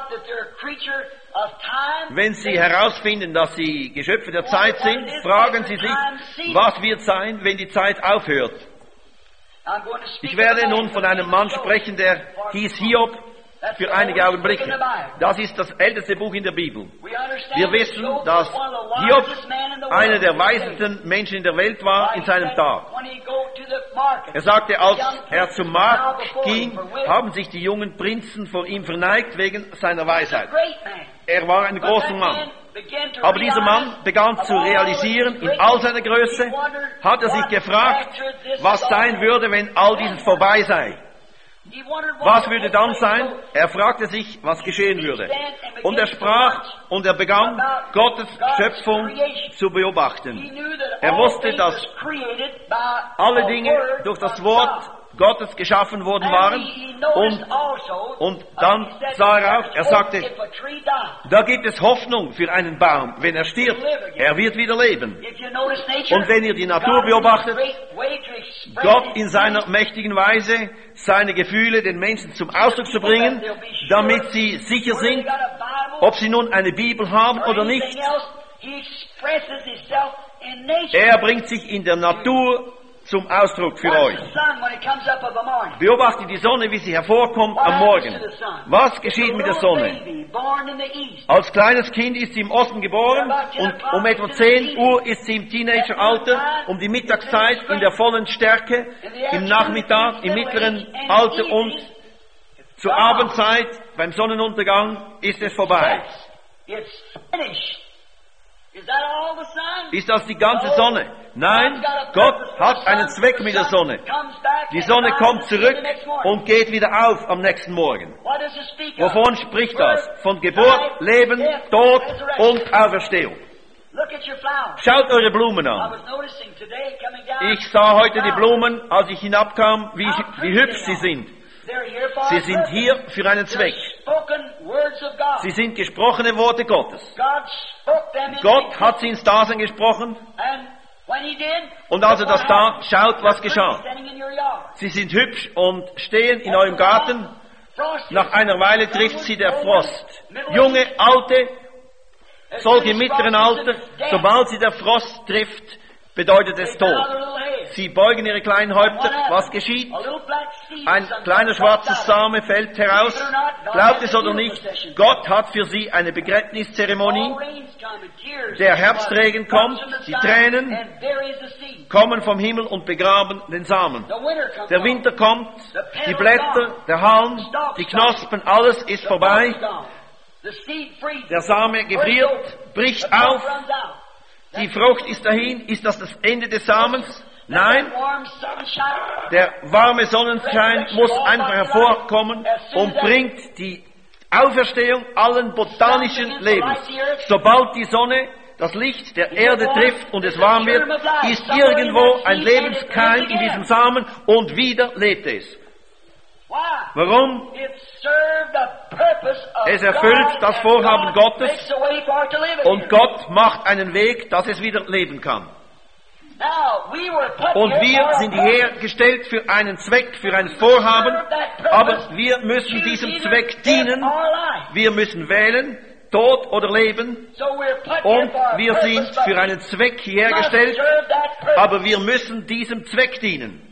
B: wenn sie herausfinden, dass sie Geschöpfe der Zeit sind, fragen sie sich, was wird sein, wenn die Zeit aufhört. Ich werde nun von einem Mann sprechen, der hieß Hiob, für einige Augenblicke. Das ist das älteste Buch in der Bibel. Wir wissen, dass Hiob einer der weisesten Menschen in der Welt war in seinem Tag. Er sagte, als er zum Markt ging, haben sich die jungen Prinzen vor ihm verneigt wegen seiner Weisheit. Er war ein großer Mann. Aber dieser Mann begann zu realisieren, in all seiner Größe, hat er sich gefragt, was sein würde, wenn all dieses vorbei sei. Was würde dann sein? Er fragte sich, was geschehen würde. Und er sprach und er begann, Gottes Schöpfung zu beobachten. Er wusste, dass alle Dinge durch das Wort Gottes geschaffen worden waren. Und, und dann sah er auch, er sagte, da gibt es Hoffnung für einen Baum. Wenn er stirbt, er wird wieder leben. Und wenn ihr die Natur beobachtet, Gott in seiner mächtigen Weise seine Gefühle den Menschen zum Ausdruck zu bringen, damit sie sicher sind, ob sie nun eine Bibel haben oder nicht. Er bringt sich in der Natur zum Ausdruck für euch. Beobachtet die Sonne, wie sie hervorkommt am Morgen. Was geschieht mit der Sonne? Als kleines Kind ist sie im Osten geboren und um etwa zehn Uhr ist sie im Teenageralter, um die Mittagszeit in der vollen Stärke, im Nachmittag, im mittleren Alter und zur Abendzeit, beim Sonnenuntergang, ist es vorbei. Ist das die ganze Sonne? Nein, Gott hat einen Zweck mit der Sonne. Die Sonne kommt zurück und geht wieder auf am nächsten Morgen. Wovon spricht das? Von Geburt, Leben, Tod und Auferstehung. Schaut eure Blumen an. Ich sah heute die Blumen, als ich hinabkam, wie, wie hübsch sie sind. Sie sind hier für einen Zweck. Sie sind gesprochene Worte Gottes. Gott hat sie ins Dasein gesprochen. Und als er das tat, schaut, was geschah. Sie sind hübsch und stehen in eurem Garten. Nach einer Weile trifft sie der Frost. Junge, alte, solche im mittleren Alter, sobald sie der Frost trifft, bedeutet es Tod. sie beugen ihre kleinen Häupter. Was geschieht? Ein kleiner schwarzer Same fällt heraus. Glaubt es oder nicht, Gott hat für sie eine Begräbniszeremonie. Der Herbstregen kommt, die Tränen kommen vom Himmel und begraben den Samen. Der Winter kommt, die Blätter, der Halm, die Knospen, alles ist vorbei. Der Same gefriert, bricht auf. Die Frucht ist dahin. Ist das das Ende des Samens? Nein. Der warme Sonnenschein muss einfach hervorkommen und bringt die Auferstehung allen botanischen Lebens. Sobald die Sonne das Licht der Erde trifft und es warm wird, ist irgendwo ein Lebenskeim in diesem Samen und wieder lebt es. Warum? Es erfüllt das Vorhaben Gottes und Gott macht einen Weg, dass es wieder leben kann. Und wir sind hergestellt für einen Zweck, für ein Vorhaben, aber wir müssen diesem Zweck dienen. Wir müssen wählen, Tod oder Leben. Und wir sind für einen Zweck hergestellt, aber wir müssen diesem Zweck dienen.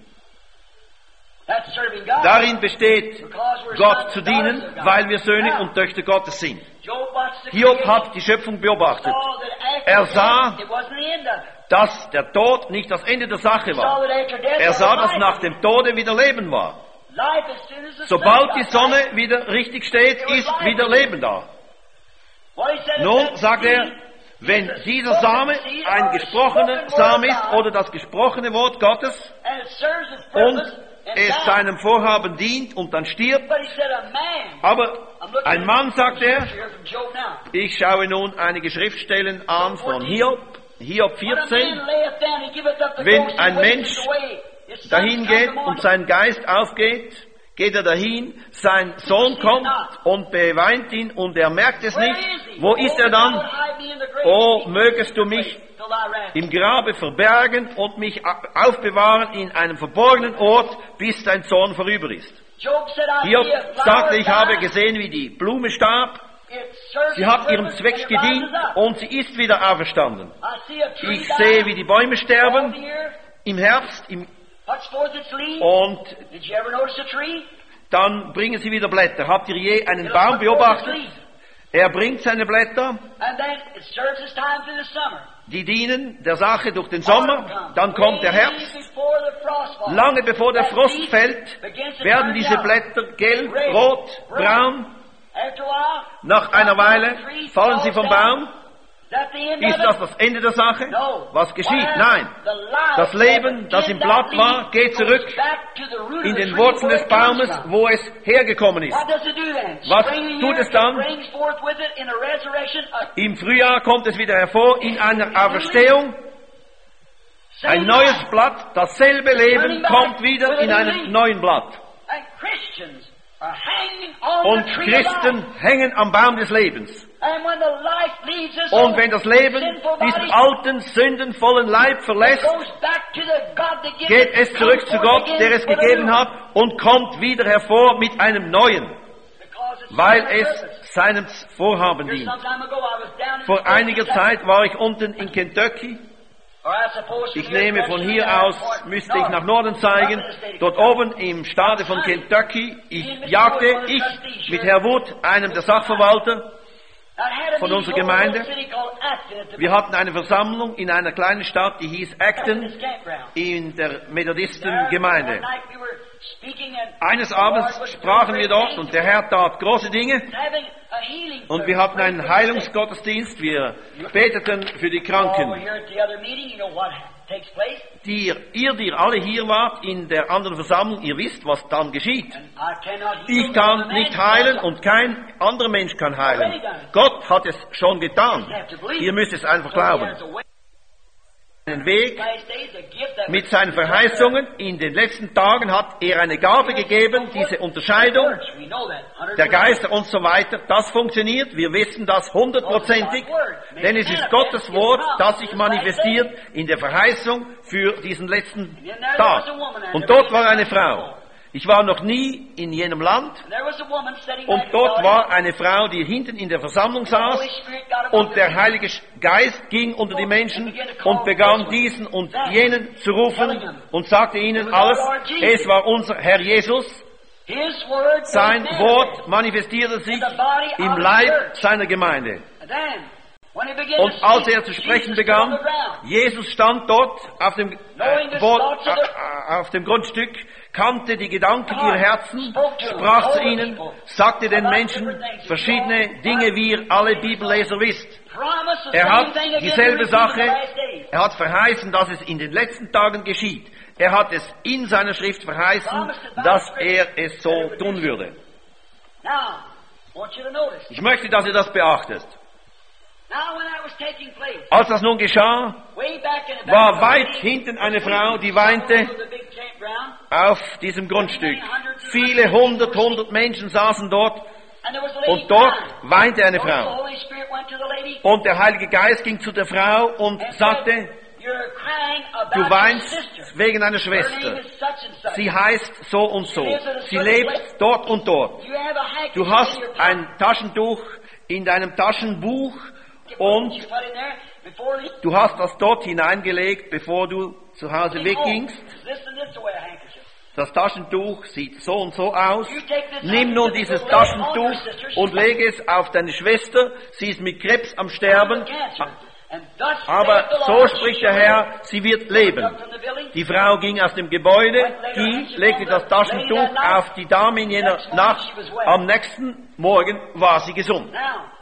B: Darin besteht, Gott zu dienen, weil wir Söhne und Töchter Gottes sind. Hiob hat die Schöpfung beobachtet. Er sah, dass der Tod nicht das Ende der Sache war. Er sah, dass nach dem Tode wieder Leben war. Sobald die Sonne wieder richtig steht, ist wieder Leben da. Nun sagt er, wenn dieser Same ein gesprochener Same ist oder das gesprochene Wort Gottes und es seinem Vorhaben dient und dann stirbt. Aber ein Mann, sagt er, ich schaue nun einige Schriftstellen an von Hiob, Hiob vierzehn, wenn ein Mensch dahin geht und sein Geist aufgeht, geht er dahin, sein Sohn kommt und beweint ihn und er merkt es nicht. Wo ist er dann? Oh, mögest du mich im Grabe verbergen und mich aufbewahren in einem verborgenen Ort, bis dein Zorn vorüber ist. Hiob sagte, ich habe gesehen, wie die Blume starb. Sie hat ihrem Zweck gedient und sie ist wieder auferstanden. Ich sehe, wie die Bäume sterben im Herbst im und dann bringen sie wieder Blätter. Habt ihr je einen Baum beobachtet? Er bringt seine Blätter. Die dienen der Sache durch den Sommer, dann kommt der Herbst. Lange bevor der Frost fällt, werden diese Blätter gelb, rot, braun. Nach einer Weile fallen sie vom Baum. Ist das das Ende der Sache? Was geschieht? Nein. Das Leben, das im Blatt war, geht zurück in den Wurzeln des Baumes, wo es hergekommen ist. Was tut es dann? Im Frühjahr kommt es wieder hervor in einer Auferstehung. Ein neues Blatt, dasselbe Leben kommt wieder in einem neuen Blatt. Und Christen hängen am Baum des Lebens. Und wenn das Leben diesen alten, sündenvollen Leib verlässt, geht es zurück zu Gott, der es gegeben hat, und kommt wieder hervor mit einem neuen, weil es seinem Vorhaben dient. Vor einiger Zeit war ich unten in Kentucky. Ich nehme von hier aus, müsste ich nach Norden zeigen, dort oben im Staate von Kentucky, ich jagte, ich mit Herr Wood, einem der Sachverwalter von unserer Gemeinde. Wir hatten eine Versammlung in einer kleinen Stadt, die hieß Acton, in der Methodistengemeinde. Eines Abends sprachen wir dort und der Herr tat große Dinge und wir hatten einen Heilungsgottesdienst, wir beteten für die Kranken. Die, ihr, die alle hier wart in der anderen Versammlung, ihr wisst, was dann geschieht. Ich kann nicht heilen und kein anderer Mensch kann heilen. Gott hat es schon getan. Ihr müsst es einfach glauben. Einen Weg mit seinen Verheißungen. In den letzten Tagen hat er eine Gabe gegeben, diese Unterscheidung der Geister und so weiter. Das funktioniert. Wir wissen das hundertprozentig, denn es ist Gottes Wort, das sich manifestiert in der Verheißung für diesen letzten Tag. Und dort war eine Frau. Ich war noch nie in jenem Land. Und dort war eine Frau, die hinten in der Versammlung saß. Und der Heilige Geist ging unter die Menschen und begann diesen und jenen zu rufen und sagte ihnen alles. Es war unser Herr Jesus. Sein Wort manifestierte sich im Leib seiner Gemeinde. Und als er zu sprechen begann, Jesus stand dort auf dem, äh, Wort, äh, auf dem Grundstück, kannte die Gedanken ihrer Herzen, sprach zu ihnen, sagte den Menschen verschiedene Dinge, wie ihr alle Bibelleser wisst. Er hat dieselbe Sache, er hat verheißen, dass es in den letzten Tagen geschieht. Er hat es in seiner Schrift verheißen, dass er es so tun würde. Ich möchte, dass ihr das beachtet. Als das nun geschah, war weit hinten eine Frau, die weinte auf diesem Grundstück. Viele hundert, hundert Menschen saßen dort und dort weinte eine Frau. Und der Heilige Geist ging zu der Frau und sagte, du weinst wegen einer Schwester. Sie heißt so und so. Sie lebt dort und dort. Du hast ein Taschentuch in deinem Taschenbuch und du hast das dort hineingelegt, bevor du zu Hause weggingst. Das Taschentuch sieht so und so aus. Nimm nun dieses Taschentuch und lege es auf deine Schwester. Sie ist mit Krebs am Sterben. Aber so spricht der Herr, sie wird leben. Die Frau ging aus dem Gebäude, ging, legte das Taschentuch auf die Dame in jener Nacht. Am nächsten Morgen war sie gesund.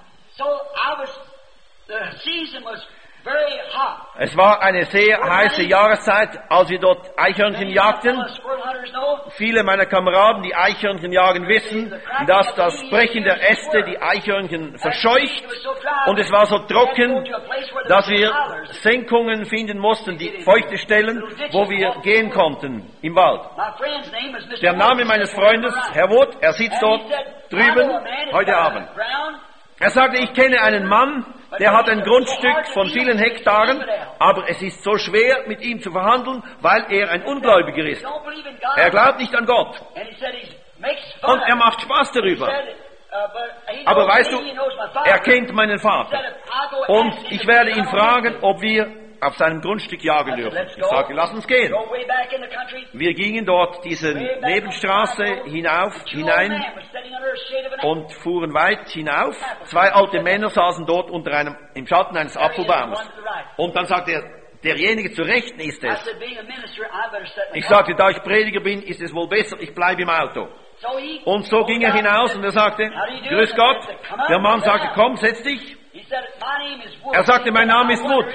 B: Es war eine sehr heiße Jahreszeit, als wir dort Eichhörnchen jagten. Viele meiner Kameraden, die Eichhörnchen jagen, wissen, dass das Brechen der Äste die Eichhörnchen verscheucht. Und es war so trocken, dass wir Senkungen finden mussten, die feuchte Stellen, wo wir gehen konnten im Wald. Der Name meines Freundes, Herr Wood, er sitzt dort drüben heute Abend. Er sagte, ich kenne einen Mann, der hat ein Grundstück von vielen Hektaren, aber es ist so schwer, mit ihm zu verhandeln, weil er ein Ungläubiger ist. Er glaubt nicht an Gott. Und er macht Spaß darüber. Aber weißt du, er kennt meinen Vater. Und ich werde ihn fragen, ob wir auf seinem Grundstück jagen dürfen. Ich sagte, lass uns gehen. Wir gingen dort diese Nebenstraße hinauf, hinein und fuhren weit hinauf. Zwei alte Männer saßen dort unter einem, im Schatten eines Apfelbaumes. Und dann sagte er, derjenige zu Rechten ist es. Ich sagte, da ich Prediger bin, ist es wohl besser, ich bleibe im Auto. Und so ging er hinaus und er sagte, grüß Gott. Der Mann sagte, komm, setz dich. Er sagte, mein Name ist Wood.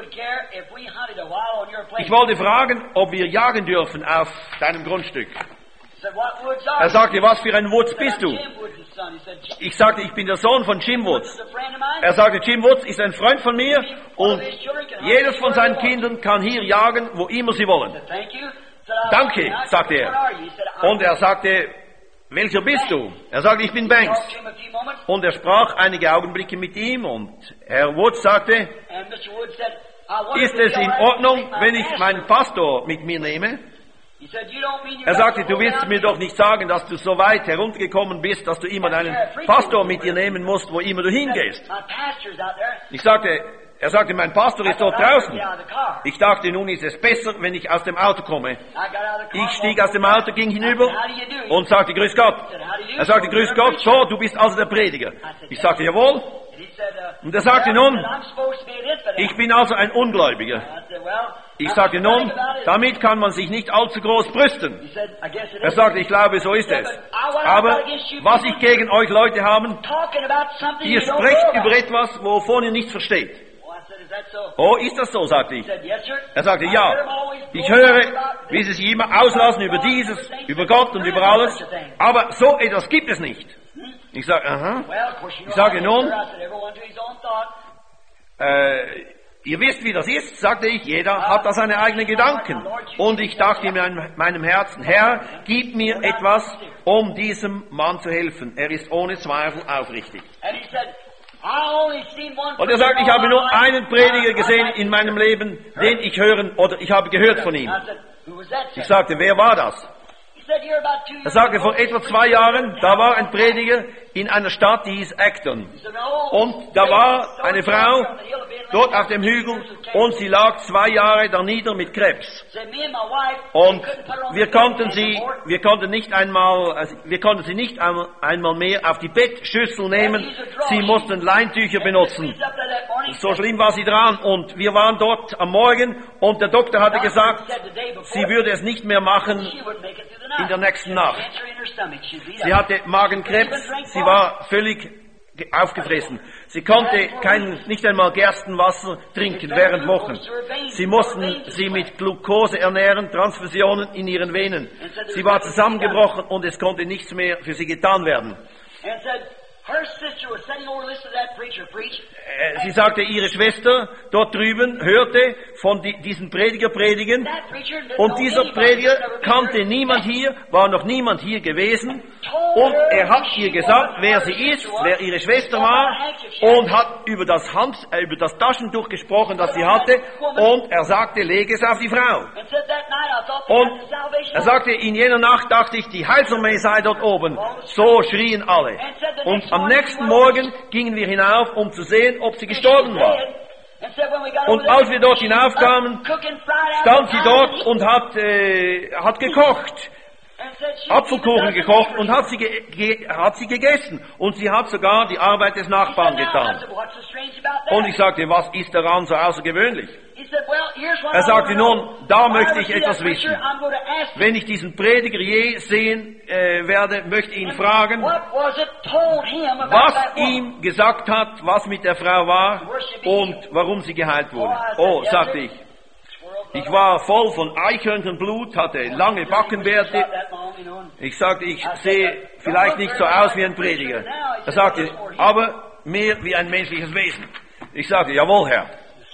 B: Ich wollte fragen, ob wir jagen dürfen auf deinem Grundstück. Er sagte, was für ein Woods bist du? Ich sagte, ich bin der Sohn von Jim Woods. Er sagte, Jim Woods ist ein Freund von mir und jedes von seinen Kindern kann hier jagen, wo immer sie wollen. Danke, sagte er. Und er sagte, welcher bist du? Er sagte, ich bin Banks. Und er sprach einige Augenblicke mit ihm und Herr Woods sagte, ist es in Ordnung, wenn ich meinen Pastor mit mir nehme? Er sagte, du willst mir doch nicht sagen, dass du so weit heruntergekommen bist, dass du immer deinen Pastor mit dir nehmen musst, wo immer du hingehst. Ich sagte, er sagte, mein Pastor ist dort draußen. Ich dachte, nun ist es besser, wenn ich aus dem Auto komme. Ich stieg aus dem Auto, ging hinüber und sagte, grüß Gott. Er sagte, grüß Gott, so, du bist also der Prediger. Ich sagte, jawohl. Und er sagte, nun, ich bin also ein Ungläubiger. Ich sagte, nun, damit kann man sich nicht allzu groß brüsten. Er sagte, ich glaube, so ist es. Aber was ich gegen euch Leute haben, ihr sprecht über etwas, wovon ihr nichts versteht. Oh, ist das so, sagte ich. Er sagte, ja. Ich höre, wie sie sich immer auslassen über dieses, über Gott und über alles. Aber so etwas gibt es nicht. Ich sage, aha. Ich sage, nun, äh, ihr wisst, wie das ist, sagte ich, jeder hat da seine eigenen Gedanken. Und ich dachte in meinem Herzen, Herr, gib mir etwas, um diesem Mann zu helfen. Er ist ohne Zweifel aufrichtig. Und er sagt, ich habe nur einen Prediger gesehen in meinem Leben, den ich hören, oder ich habe gehört von ihm. Ich sagte, wer war das? Er sagte, vor etwa zwei Jahren, da war ein Prediger in einer Stadt, die hieß Acton. Und da war eine Frau dort auf dem Hügel und sie lag zwei Jahre da nieder mit Krebs. Und wir konnten sie, wir konnten nicht einmal, also wir konnten sie nicht einmal mehr auf die Bettschüssel nehmen. Sie mussten Leintücher benutzen. So schlimm war sie dran. Und wir waren dort am Morgen und der Doktor hatte gesagt, sie würde es nicht mehr machen in der nächsten Nacht. Sie hatte Magenkrebs, sie war völlig aufgefressen. Sie konnte kein, nicht einmal Gerstenwasser trinken während Wochen. Sie mussten sie mit Glucose ernähren, Transfusionen in ihren Venen. Sie war zusammengebrochen und es konnte nichts mehr für sie getan werden. Sie sagte, ihre Schwester dort drüben hörte von die, diesen Prediger predigen und dieser Prediger kannte niemand hier, war noch niemand hier gewesen und er hat ihr gesagt, wer sie ist, wer ihre Schwester war und hat über das, Hand, äh, über das Taschentuch gesprochen, das sie hatte und er sagte, lege es auf die Frau. Und er sagte, in jener Nacht dachte ich, die Heilsarmee sei dort oben. So schrien alle. Und am nächsten Morgen gingen wir hinauf, um zu sehen, ob sie gestorben war. Und als wir dort hinaufkamen, stand sie dort und hat, äh, hat gekocht. Apfelkuchen gekocht und hat sie, ge ge hat sie gegessen. Und sie hat sogar die Arbeit des Nachbarn getan. Und ich sagte, was ist daran so außergewöhnlich? Er sagte, nun, da möchte ich etwas wissen. Wenn ich diesen Prediger je sehen äh, werde, möchte ich ihn fragen, was ihm gesagt hat, was mit der Frau war und warum sie geheilt wurde. Oh, sagte ich. Ich war voll von Eichhörnchenblut, hatte lange Backenbärte. Ich sagte, ich sehe vielleicht nicht so aus wie ein Prediger. Er sagte, aber mehr wie ein menschliches Wesen. Ich sagte, jawohl, Herr.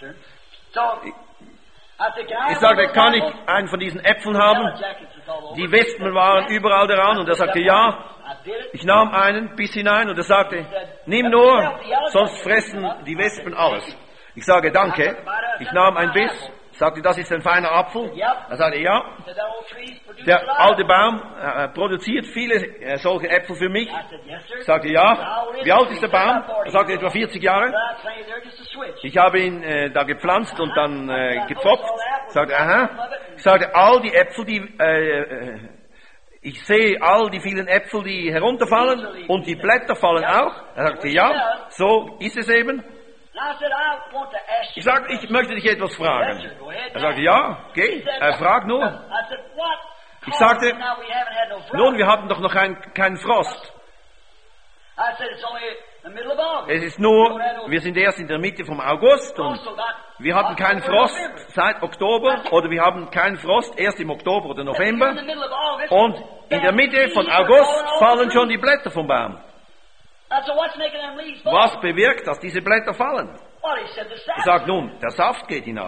B: Ich sagte, kann ich einen von diesen Äpfeln haben? Die Wespen waren überall daran und er sagte, ja. Ich nahm einen, biss hinein und er sagte, nimm nur, sonst fressen die Wespen alles. Ich sage, danke. Ich nahm ein Biss. Sagte, das ist ein feiner Apfel. Er sagte, ja. Der alte Baum äh, produziert viele äh, solche Äpfel für mich. Ich sagte, ja. Wie alt ist der Baum? Er sagte, etwa vierzig Jahre. Ich habe ihn äh, da gepflanzt und dann äh, gepfropft. Ich sagte, aha. Ich sagte, all die Äpfel, die, äh, ich sehe all die vielen Äpfel, die herunterfallen und die Blätter fallen auch. Er sagte, ja, so ist es eben. Ich sagte, ich möchte dich etwas fragen. Er sagte, ja, geh, er fragt nur. Ich sagte, nun, wir hatten doch noch keinen kein Frost. Es ist nur, wir sind erst in der Mitte vom August und wir hatten keinen Frost seit Oktober oder wir haben keinen Frost erst im Oktober oder November und in der Mitte von August fallen schon die Blätter vom Baum. Was bewirkt, dass diese Blätter fallen? Ich sage nun, der Saft geht hinab.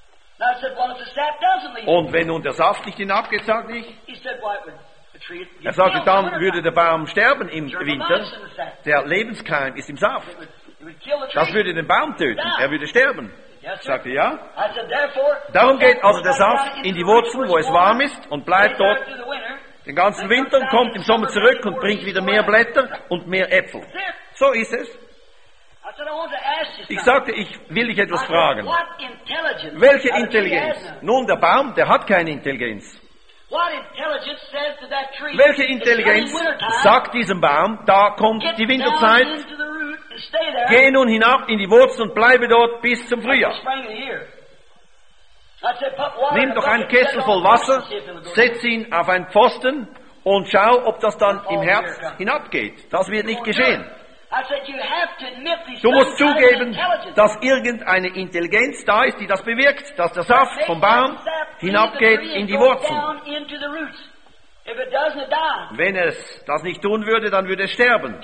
B: Und wenn nun der Saft nicht hinabgeht, sagte ich, er sagte, dann würde der Baum sterben im Winter. Der Lebenskeim ist im Saft. Das würde den Baum töten, er würde sterben. Ich sagte, ja. Darum geht also der Saft in die Wurzeln, wo es warm ist und bleibt dort den ganzen Winter und kommt im Sommer zurück und bringt wieder mehr Blätter und mehr Äpfel. So ist es. Ich sagte, ich will dich etwas fragen. Welche Intelligenz? Nun, der Baum, der hat keine Intelligenz. Welche Intelligenz sagt diesem Baum, da kommt die Winterzeit, geh nun hinab in die Wurzeln und bleibe dort bis zum Frühjahr. Nimm doch einen Kessel voll Wasser, setz ihn auf einen Pfosten und schau, ob das dann im Herbst hinabgeht. Das wird nicht geschehen. Du musst zugeben, dass irgendeine Intelligenz da ist, die das bewirkt, dass der Saft vom Baum hinabgeht in die Wurzeln. Wenn es das nicht tun würde, dann würde es sterben.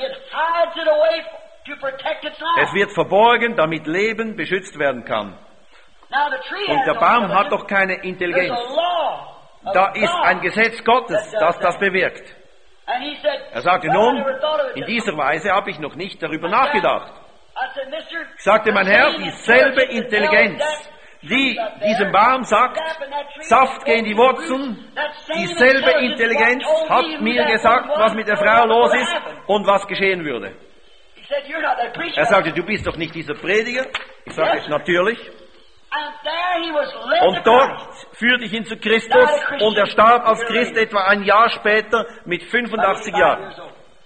B: Es wird verborgen, damit Leben beschützt werden kann. Und der Baum hat doch keine Intelligenz. Da ist ein Gesetz Gottes, das das bewirkt. Er sagte, nun, in dieser Weise habe ich noch nicht darüber nachgedacht. Ich sagte, mein Herr, dieselbe Intelligenz, die diesem Baum sagt, Saft gehen die Wurzeln, dieselbe Intelligenz hat mir gesagt, was mit der Frau los ist und was geschehen würde. Er sagte, du bist doch nicht dieser Prediger. Ich sagte, natürlich. Und dort führte ich ihn zu Christus und er starb als Christ etwa ein Jahr später mit fünfundachtzig Jahren.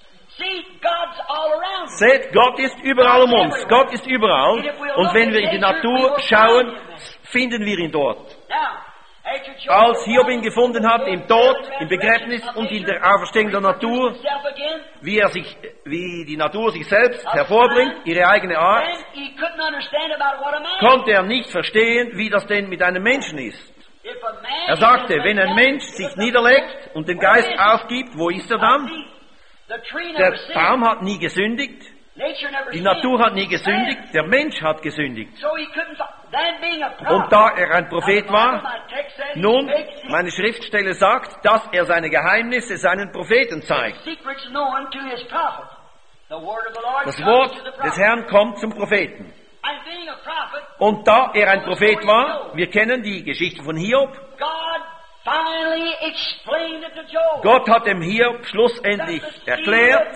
B: Seht, Gott ist überall um uns. Gott ist überall. Und wenn wir in die Natur schauen, finden wir ihn dort. Als Hiob ihn gefunden hat, im Tod, im Begräbnis und in der Auferstehung der Natur, wie, er sich, wie die Natur sich selbst hervorbringt, ihre eigene Art, konnte er nicht verstehen, wie das denn mit einem Menschen ist. Er sagte, wenn ein Mensch sich niederlegt und den Geist aufgibt, wo ist er dann? Der Baum hat nie gesündigt, die Natur hat nie gesündigt, der Mensch hat gesündigt. Und da er ein Prophet war, nun, meine Schriftstelle sagt, dass er seine Geheimnisse seinen Propheten zeigt. Das Wort des Herrn kommt zum Propheten. Und da er ein Prophet war, wir kennen die Geschichte von Hiob, Gott hat dem Hiob schlussendlich erklärt,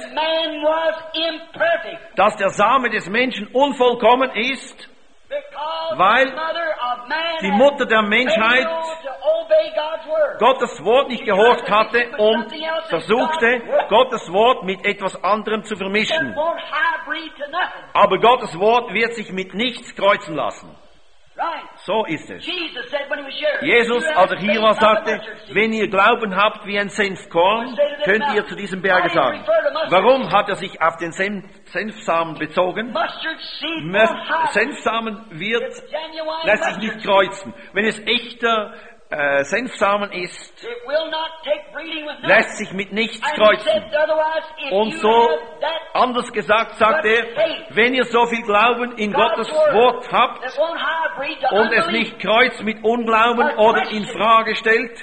B: dass der Same des Menschen unvollkommen ist, weil die Mutter der Menschheit Gottes Wort nicht gehorcht hatte und versuchte, Gottes Wort mit etwas anderem zu vermischen. Aber Gottes Wort wird sich mit nichts kreuzen lassen. So ist es. Jesus, als er hier war, sagte, wenn ihr Glauben habt wie ein Senfkorn, könnt ihr zu diesem Berge sagen. Warum hat er sich auf den Senf, Senfsamen bezogen? Senfsamen wird, lässt sich nicht kreuzen. Wenn es echter äh, Senfsamen ist, lässt sich mit nichts kreuzen. Und so, anders gesagt, sagt er, wenn ihr so viel Glauben in Gottes Wort habt und es nicht kreuzt mit Unglauben oder in Frage stellt,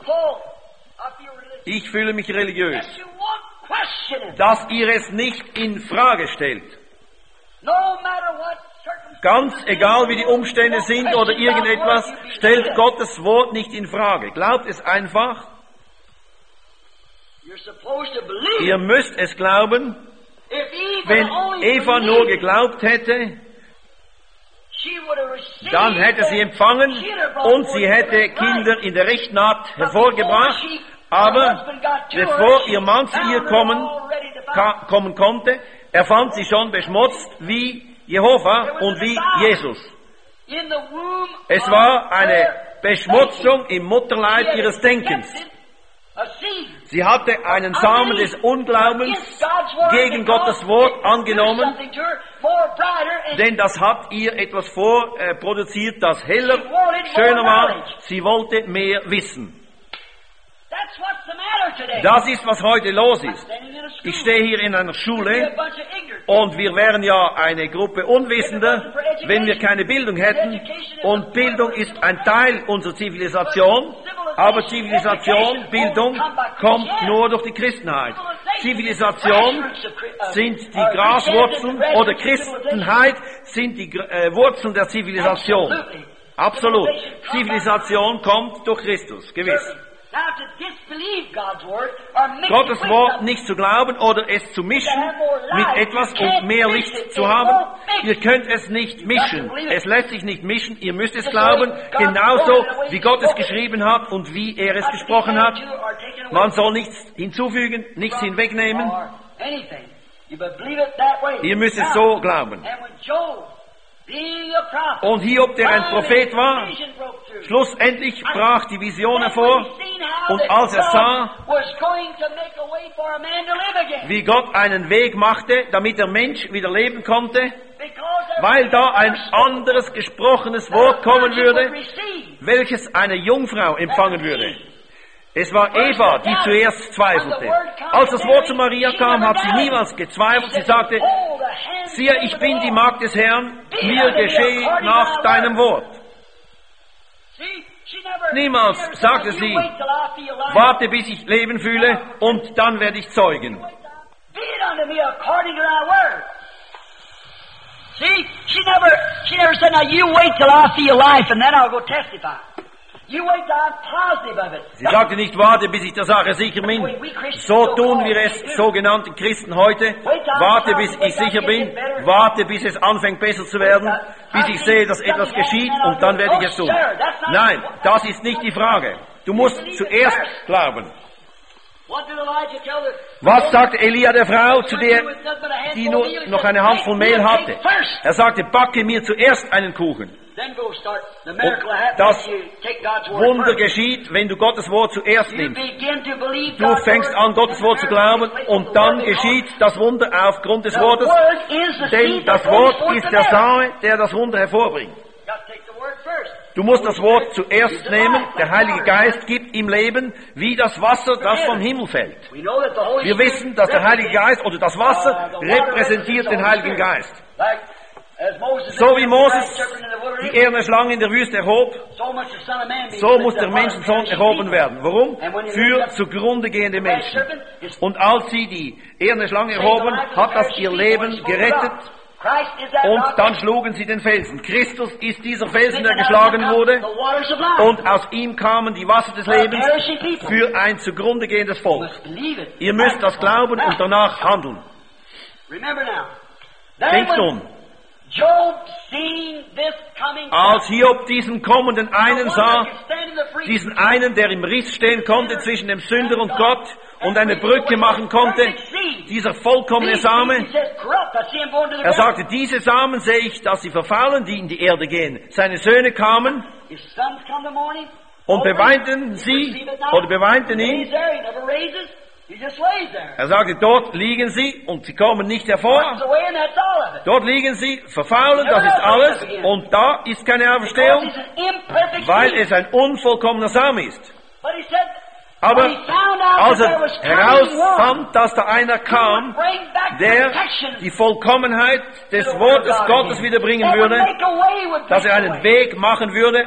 B: ich fühle mich religiös, dass ihr es nicht in Frage stellt. Ganz egal wie die Umstände sind oder irgendetwas, stellt Gottes Wort nicht in Frage. Glaubt es einfach. Ihr müsst es glauben. Wenn Eva nur geglaubt hätte, dann hätte sie empfangen und sie hätte Kinder in der rechten Art hervorgebracht. Aber bevor ihr Mann zu ihr kommen, kommen konnte, er fand sie schon beschmutzt wie Jehova und wie Jesus. Es war eine Beschmutzung im Mutterleib ihres Denkens. Sie hatte einen Samen des Unglaubens gegen Gottes Wort angenommen, denn das hat ihr etwas vorproduziert, das heller, schöner war. Sie wollte mehr wissen. Das ist, was heute los ist. Ich stehe hier in einer Schule und wir wären ja eine Gruppe Unwissender, wenn wir keine Bildung hätten. Und Bildung ist ein Teil unserer Zivilisation, aber Zivilisation, Bildung kommt nur durch die Christenheit. Zivilisation sind die Graswurzeln oder Christenheit sind die äh, Wurzeln der Zivilisation. Absolut. Zivilisation kommt durch Christus, gewiss. Gottes Wort nicht zu glauben oder es zu mischen mit etwas, um mehr Licht zu haben. Ihr könnt es nicht mischen. Es lässt sich nicht mischen. Ihr müsst es glauben, genauso wie Gott es geschrieben hat und wie er es gesprochen hat. Man soll nichts hinzufügen, nichts hinwegnehmen. Ihr müsst es so glauben. Und Hiob, der ein Prophet war, schlussendlich brach die Vision hervor. Und als er sah, wie Gott einen Weg machte, damit der Mensch wieder leben konnte, weil da ein anderes gesprochenes Wort kommen würde, welches eine Jungfrau empfangen würde. Es war Eva, die zuerst zweifelte. Als das Wort zu Maria kam, hat sie niemals gezweifelt. Sie sagte, siehe, ich bin die Magd des Herrn, mir geschehe nach deinem Wort. Niemals sagte sie, warte bis ich Leben fühle und dann werde ich zeugen.
A: See, she never, she never said, now you wait till I feel life and then I'll go testify. You wait till I'm positive of it.
B: Sie sagte nicht, warte, bis ich der Sache sicher bin. So tun wir es, sogenannte Christen heute. Warte, bis ich sicher bin. Warte, bis es anfängt besser zu werden. Bis ich sehe, dass etwas geschieht und dann werde ich es tun. Nein, das ist nicht die Frage. Du musst zuerst glauben. Was sagte Elia der Frau, zu der, die nur noch eine Handvoll Mehl hatte? Er sagte, backe mir zuerst einen Kuchen. Und das Wunder geschieht, wenn du Gottes Wort zuerst nimmst. Du fängst an, Gottes Wort zu glauben, und dann geschieht das Wunder aufgrund des Wortes, denn das Wort ist der Same, der das Wunder hervorbringt. Du musst das Wort zuerst nehmen. Der Heilige Geist gibt im Leben wie das Wasser, das vom Himmel fällt. Wir wissen, dass der Heilige Geist oder das Wasser repräsentiert den Heiligen Geist. So wie Moses die eherne Schlange in der Wüste erhob, so muss der Menschensohn erhoben werden. Warum? Für zugrunde gehende Menschen. Und als sie die eherne Schlange erhoben, hat das ihr Leben gerettet. Und dann schlugen sie den Felsen. Christus ist dieser Felsen, der geschlagen wurde. Und aus ihm kamen die Wasser des Lebens für ein zugrunde gehendes Volk. Ihr müsst das glauben und danach handeln. Denkt nun. Als Hiob diesen kommenden einen sah, diesen einen, der im Riss stehen konnte zwischen dem Sünder und Gott und eine Brücke machen konnte, dieser vollkommene Same, er sagte, diese Samen sehe ich, dass sie verfallen, die in die Erde gehen. Seine Söhne kamen und beweinten sie, oder beweinten ihn. Er sagte, dort liegen sie und sie kommen nicht hervor. Dort liegen sie, verfaulen, das ist alles. Und da ist keine Auferstehung, weil es ein unvollkommener Same ist. Aber als er herausfand, dass da einer kam, der die Vollkommenheit des Wortes Gottes wiederbringen würde, dass er einen Weg machen würde,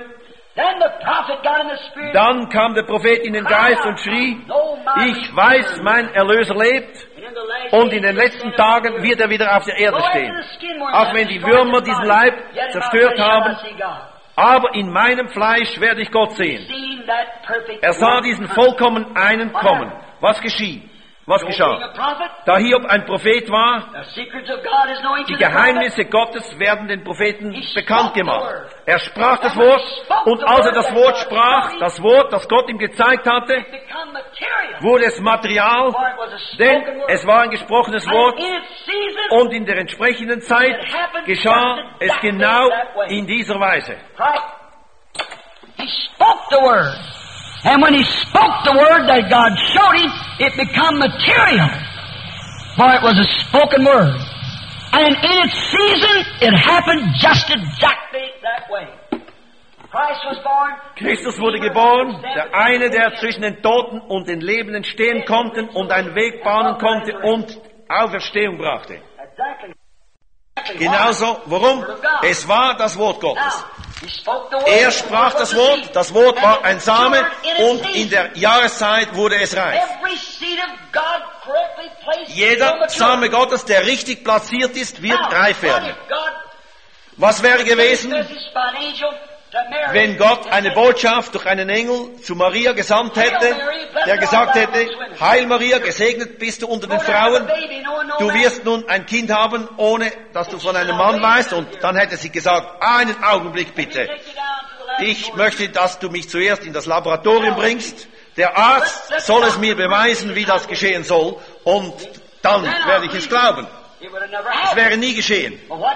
B: dann kam der Prophet in den Geist und schrie, ich weiß, mein Erlöser lebt, und in den letzten Tagen wird er wieder auf der Erde stehen. Auch wenn die Würmer diesen Leib zerstört haben, aber in meinem Fleisch werde ich Gott sehen. Er sah diesen vollkommen einen kommen. Was geschieht? Was geschah? Da Hiob ein Prophet war, die Geheimnisse Gottes werden den Propheten bekannt gemacht. Er sprach das Wort, und als er das Wort sprach, das Wort, das Gott ihm gezeigt hatte, wurde es Material, denn es war ein gesprochenes Wort, und in der entsprechenden Zeit geschah es genau in dieser Weise.
A: He spoke the word. And when he spoke the word that God showed him, it became material. For it was a spoken word. And in its season, it happened just exactly that way. Christ was born.
B: Christus wurde geboren, der eine, der zwischen den Toten und den Lebenden stehen konnte und einen Weg bahnen konnte und Auferstehung brachte. Genauso, warum? Es war das Wort Gottes. Er sprach das Wort, das Wort war ein Same, und in der Jahreszeit wurde es reif. Jeder Same Gottes, der richtig platziert ist, wird reif werden. Was wäre gewesen, wenn Gott eine Botschaft durch einen Engel zu Maria gesandt hätte, der gesagt hätte, Heil Maria, gesegnet bist du unter den Frauen, du wirst nun ein Kind haben, ohne dass du von einem Mann weißt, und dann hätte sie gesagt, einen Augenblick bitte, ich möchte, dass du mich zuerst in das Laboratorium bringst, der Arzt soll es mir beweisen, wie das geschehen soll, und dann werde ich es glauben. Es wäre nie geschehen.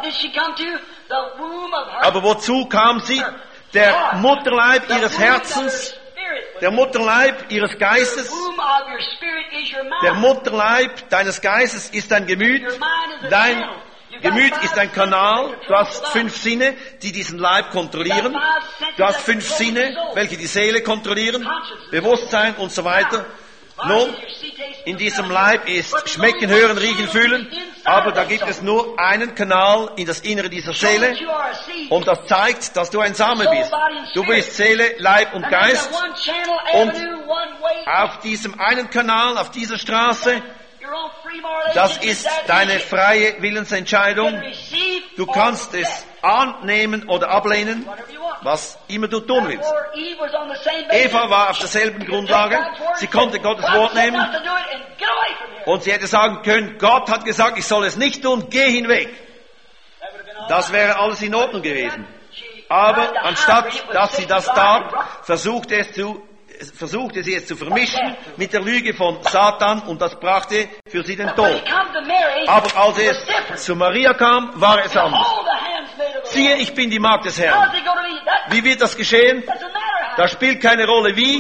B: Aber wozu kam sie? Der Mutterleib ihres Herzens, der Mutterleib ihres Geistes, der Mutterleib deines Geistes ist dein Gemüt, dein Gemüt ist ein Kanal, du hast fünf Sinne, die diesen Leib kontrollieren, du hast fünf Sinne, welche die Seele kontrollieren, Bewusstsein und so weiter. Nun, in diesem Leib ist Schmecken, Hören, Riechen, Fühlen, aber da gibt es nur einen Kanal in das Innere dieser Seele, und das zeigt, dass du ein Same bist. Du bist Seele, Leib und Geist, und auf diesem einen Kanal, auf dieser Straße, das ist deine freie Willensentscheidung. Du kannst es annehmen oder ablehnen,
A: whatever you want.
B: was immer du tun willst.
A: Therefore, Eve was on the same basis.
B: Eva war auf derselben Grundlage. Sie konnte Gottes Wort nehmen
A: Not to do it and get away from here.
B: und sie hätte sagen können, Gott hat gesagt, ich soll es nicht tun, geh hinweg.
A: That would have been all
B: Das
A: right.
B: wäre alles in Ordnung gewesen.
A: She
B: Aber
A: tried to
B: anstatt,
A: hide it with
B: dass sie
A: six
B: das
A: lies.
B: tat, versuchte es zu, versuchte sie es zu vermischen mit der Lüge von Satan und das brachte für sie den
A: But when
B: Tod.
A: it come to Mary,
B: Aber als
A: it was
B: es
A: different.
B: zu Maria kam, war es anders.
A: All the handmaid of the
B: Siehe,
A: Lord.
B: ich bin die Magd des
A: How's
B: Herrn.
A: it going to be? That
B: Wie wird das geschehen?
A: doesn't matter how.
B: Das spielt keine Rolle wie.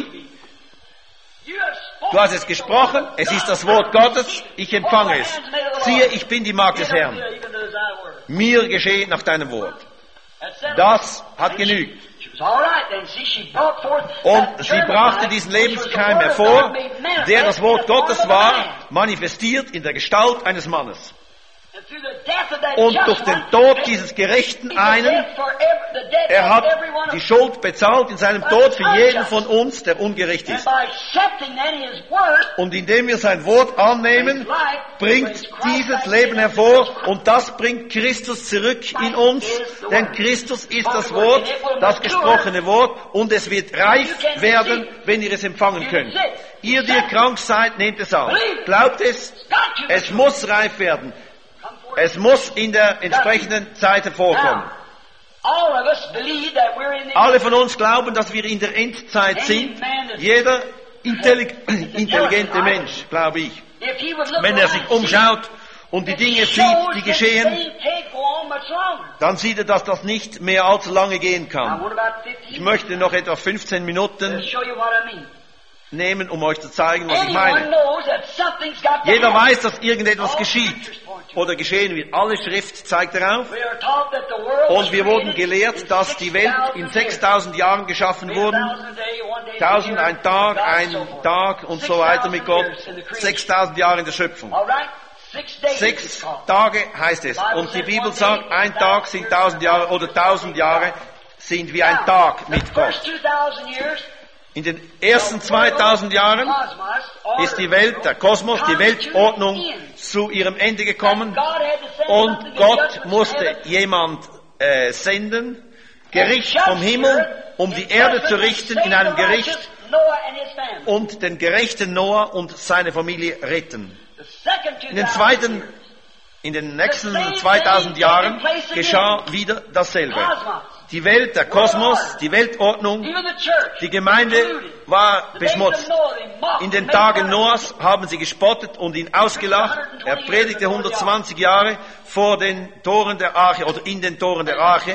A: You have spoken.
B: Du hast es gesprochen, es ist das Wort Gottes, ich empfange es. Siehe, ich bin die Magd des Herrn.
A: You can do as I word.
B: Mir geschehe nach deinem Wort.
A: That's it.
B: Das hat genügt.
A: She was all right then. See, she brought forth
B: Und
A: that
B: sie
A: germ
B: brachte
A: life,
B: diesen
A: which was the
B: Lebenskeim
A: word of
B: hervor,
A: God made manifest
B: der das
A: in
B: Wort
A: the form
B: Gottes
A: of a
B: war,
A: man.
B: manifestiert in der Gestalt eines Mannes.
A: And through the death of that
B: Und
A: just
B: durch den
A: one,
B: Tod dieses gerechten
A: he was
B: einen,
A: dead for every- the death
B: er
A: of
B: hat
A: every one of
B: die
A: us.
B: Schuld bezahlt in seinem Tod für jeden von uns, der ungerecht
A: And
B: ist.
A: by accepting then his word,
B: Und indem wir sein Wort annehmen, bringt dieses Leben hervor und das bringt Christus zurück in uns, denn Christus ist das Wort, das gesprochene Wort und es wird reif werden, wenn ihr es empfangen könnt. Ihr, die ihr krank seid, nehmt es auf. Glaubt es, es muss reif werden.
A: come forth.
B: Es muss in der entsprechenden Zeit hervorkommen.
A: Now, all of us believe that we're in the
B: Alle von uns glauben, dass wir in der Endzeit sind. Jeder intellig intelligente Mensch, glaube ich.
A: If he would look
B: Wenn er sich
A: around,
B: umschaut und die
A: it
B: Dinge
A: shows
B: sieht, die
A: that
B: geschehen,
A: things can't go on much longer.
B: dann sieht er, dass das nicht mehr allzu lange gehen
A: I
B: kann.
A: want about fifteen
B: Ich möchte noch etwa fünfzehn
A: to
B: Minuten
A: show you what I mean.
B: nehmen, um euch zu zeigen, was ich
A: Anyone
B: meine.
A: knows that something's got to
B: Jeder
A: happen.
B: weiß, dass irgendetwas geschieht oder geschehen wird. Alle Schrift zeigt darauf.
A: We are taught that the world was
B: Und wir wurden
A: created
B: gelehrt,
A: in
B: dass die Welt in sechstausend Jahren geschaffen wurde. Tausend ein Tag, ein Tag und so weiter mit Gott. Sechstausend Jahre in der Schöpfung.
A: All right? Six days
B: Sechs
A: it's called.
B: Tage heißt es. Und die Bibel sagt, ein Tag sind tausend Jahre oder tausend Jahre sind wie ein Tag mit
A: The
B: Gott.
A: first two thousand years,
B: In den ersten zweitausend Jahren ist die Welt, der Kosmos, die Weltordnung zu ihrem Ende gekommen und Gott musste jemand äh, senden, Gericht vom Himmel, um die Erde zu richten in einem Gericht und den gerechten Noah und seine Familie retten. In den zweiten, in den nächsten zweitausend Jahren geschah wieder dasselbe. Die Welt, der Kosmos, die Weltordnung, die Gemeinde war beschmutzt. In den Tagen Noahs haben sie gespottet und ihn ausgelacht. Er predigte hundertzwanzig Jahre vor den Toren der Arche oder in den Toren der Arche.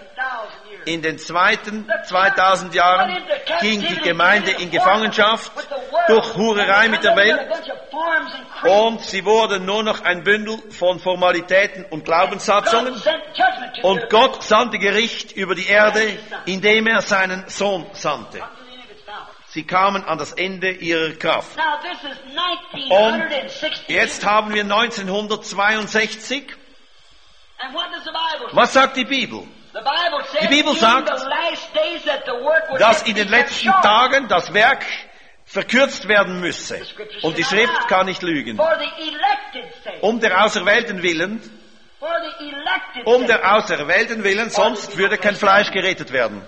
B: In den zweiten zweitausend Jahren ging die Gemeinde in Gefangenschaft durch Hurerei mit der Welt und sie wurden nur noch ein Bündel von Formalitäten und Glaubenssatzungen. Und Gott sandte Gericht über die Erde, indem er seinen Sohn sandte. Sie kamen an das Ende ihrer Kraft. Und jetzt haben wir neunzehnhundertzweiundsechzig. Was sagt die Bibel? Die Bibel sagt, dass in den letzten Tagen das Werk verkürzt werden müsse. Und die Schrift kann nicht lügen. Um der Auserwählten willen, um der Auserwählten willen, sonst würde kein Fleisch gerettet werden.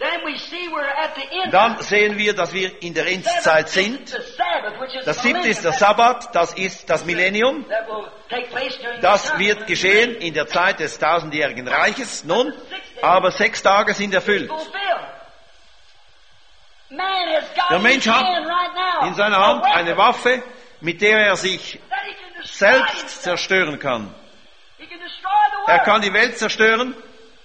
B: Dann sehen wir, dass wir in der Endzeit sind. Das siebte ist der Sabbat, das ist das Millennium. Das wird geschehen in der Zeit des tausendjährigen Reiches. Nun, aber sechs Tage sind erfüllt. Der Mensch hat in seiner Hand eine Waffe, mit der er sich selbst zerstören kann. Er kann die Welt zerstören.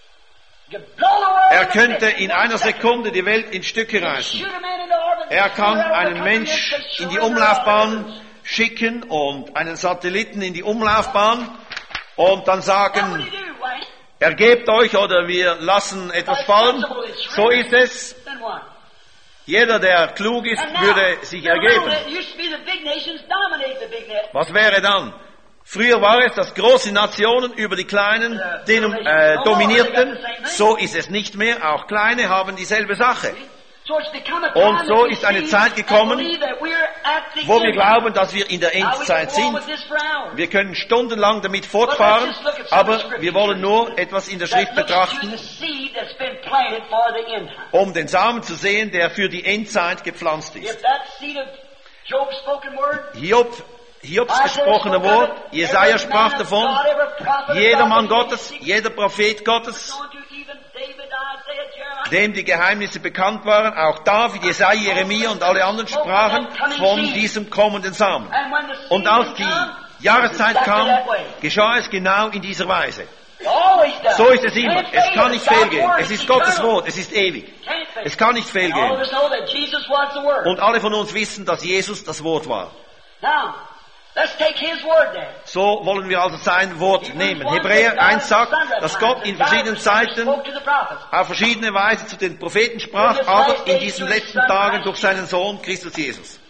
B: Er könnte in einer Sekunde die Welt in Stücke reißen. Er kann einen Mensch in die Umlaufbahn schicken und einen Satelliten in die Umlaufbahn und dann sagen, ergebt euch oder wir lassen etwas fallen. So ist es. Jeder, der klug ist, würde sich ergeben. Was wäre dann? Früher war es, dass große Nationen über die kleinen den, äh, dominierten. So ist es nicht mehr. Auch kleine haben dieselbe Sache. Und so ist eine Zeit gekommen, wo wir glauben, dass wir in der Endzeit sind. Wir können stundenlang damit fortfahren, aber wir wollen nur etwas in der Schrift betrachten, um den Samen zu sehen, der für die Endzeit gepflanzt ist. Hiob, Hiobs gesprochene Wort, Jesaja sprach davon, jeder Mann Gottes, jeder Prophet Gottes, dem die Geheimnisse bekannt waren, auch David, Jesaja, Jeremia und alle anderen sprachen von diesem kommenden Samen. Und als die Jahreszeit kam, geschah es genau in dieser Weise. So ist es immer. Es kann nicht fehlgehen. Es ist Gottes Wort. Es ist ewig. Es kann nicht fehlgehen. Und alle von uns wissen, dass Jesus das Wort war. So wollen wir also sein Wort nehmen. Hebräer eins sagt, dass Gott in verschiedenen Zeiten auf verschiedene Weise zu den Propheten sprach, aber in diesen letzten Tagen durch seinen Sohn Christus Jesus.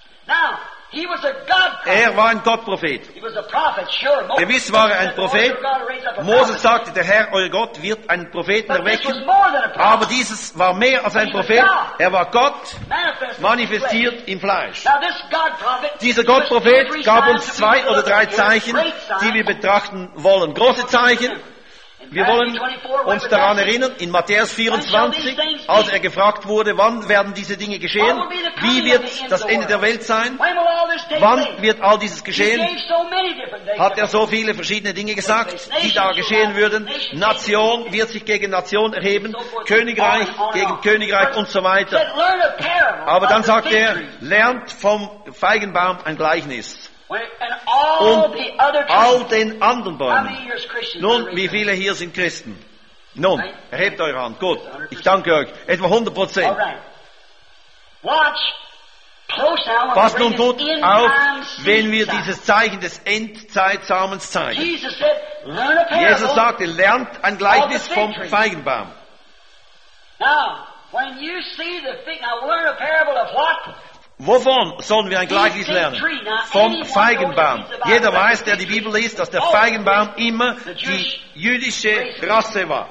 B: Er war ein Gottprophet. Gewiss war er ein Prophet. Moses sagte, der Herr, euer Gott, wird einen Propheten erwecken. Aber dieses war mehr als ein Prophet. Er war Gott, manifestiert im Fleisch. Dieser Gottprophet gab uns zwei oder drei Zeichen, die wir betrachten wollen. Große Zeichen. Wir wollen uns daran erinnern, in Matthäus vierundzwanzig, als er gefragt wurde, wann werden diese Dinge geschehen? Wie wird das Ende der Welt sein? Wann wird all dieses geschehen? Hat er so viele verschiedene Dinge gesagt, die da geschehen würden? Nation wird sich gegen Nation erheben, Königreich gegen Königreich und so weiter. Aber dann sagt er, lernt vom Feigenbaum ein Gleichnis. Und all den anderen Bäumen. Nun, wie viele hier sind Christen? Nun, erhebt eure Hand. Gut, ich danke euch. Etwa hundert Prozent. Passt nun gut auf, wenn wir dieses Zeichen des Endzeitsamens zeigen. Jesus sagte, lernt ein Gleichnis vom Feigenbaum. Wovon sollen wir ein Gleichnis lernen? Vom Feigenbaum. Jeder weiß, der die Bibel liest, dass der Feigenbaum immer die jüdische Rasse war.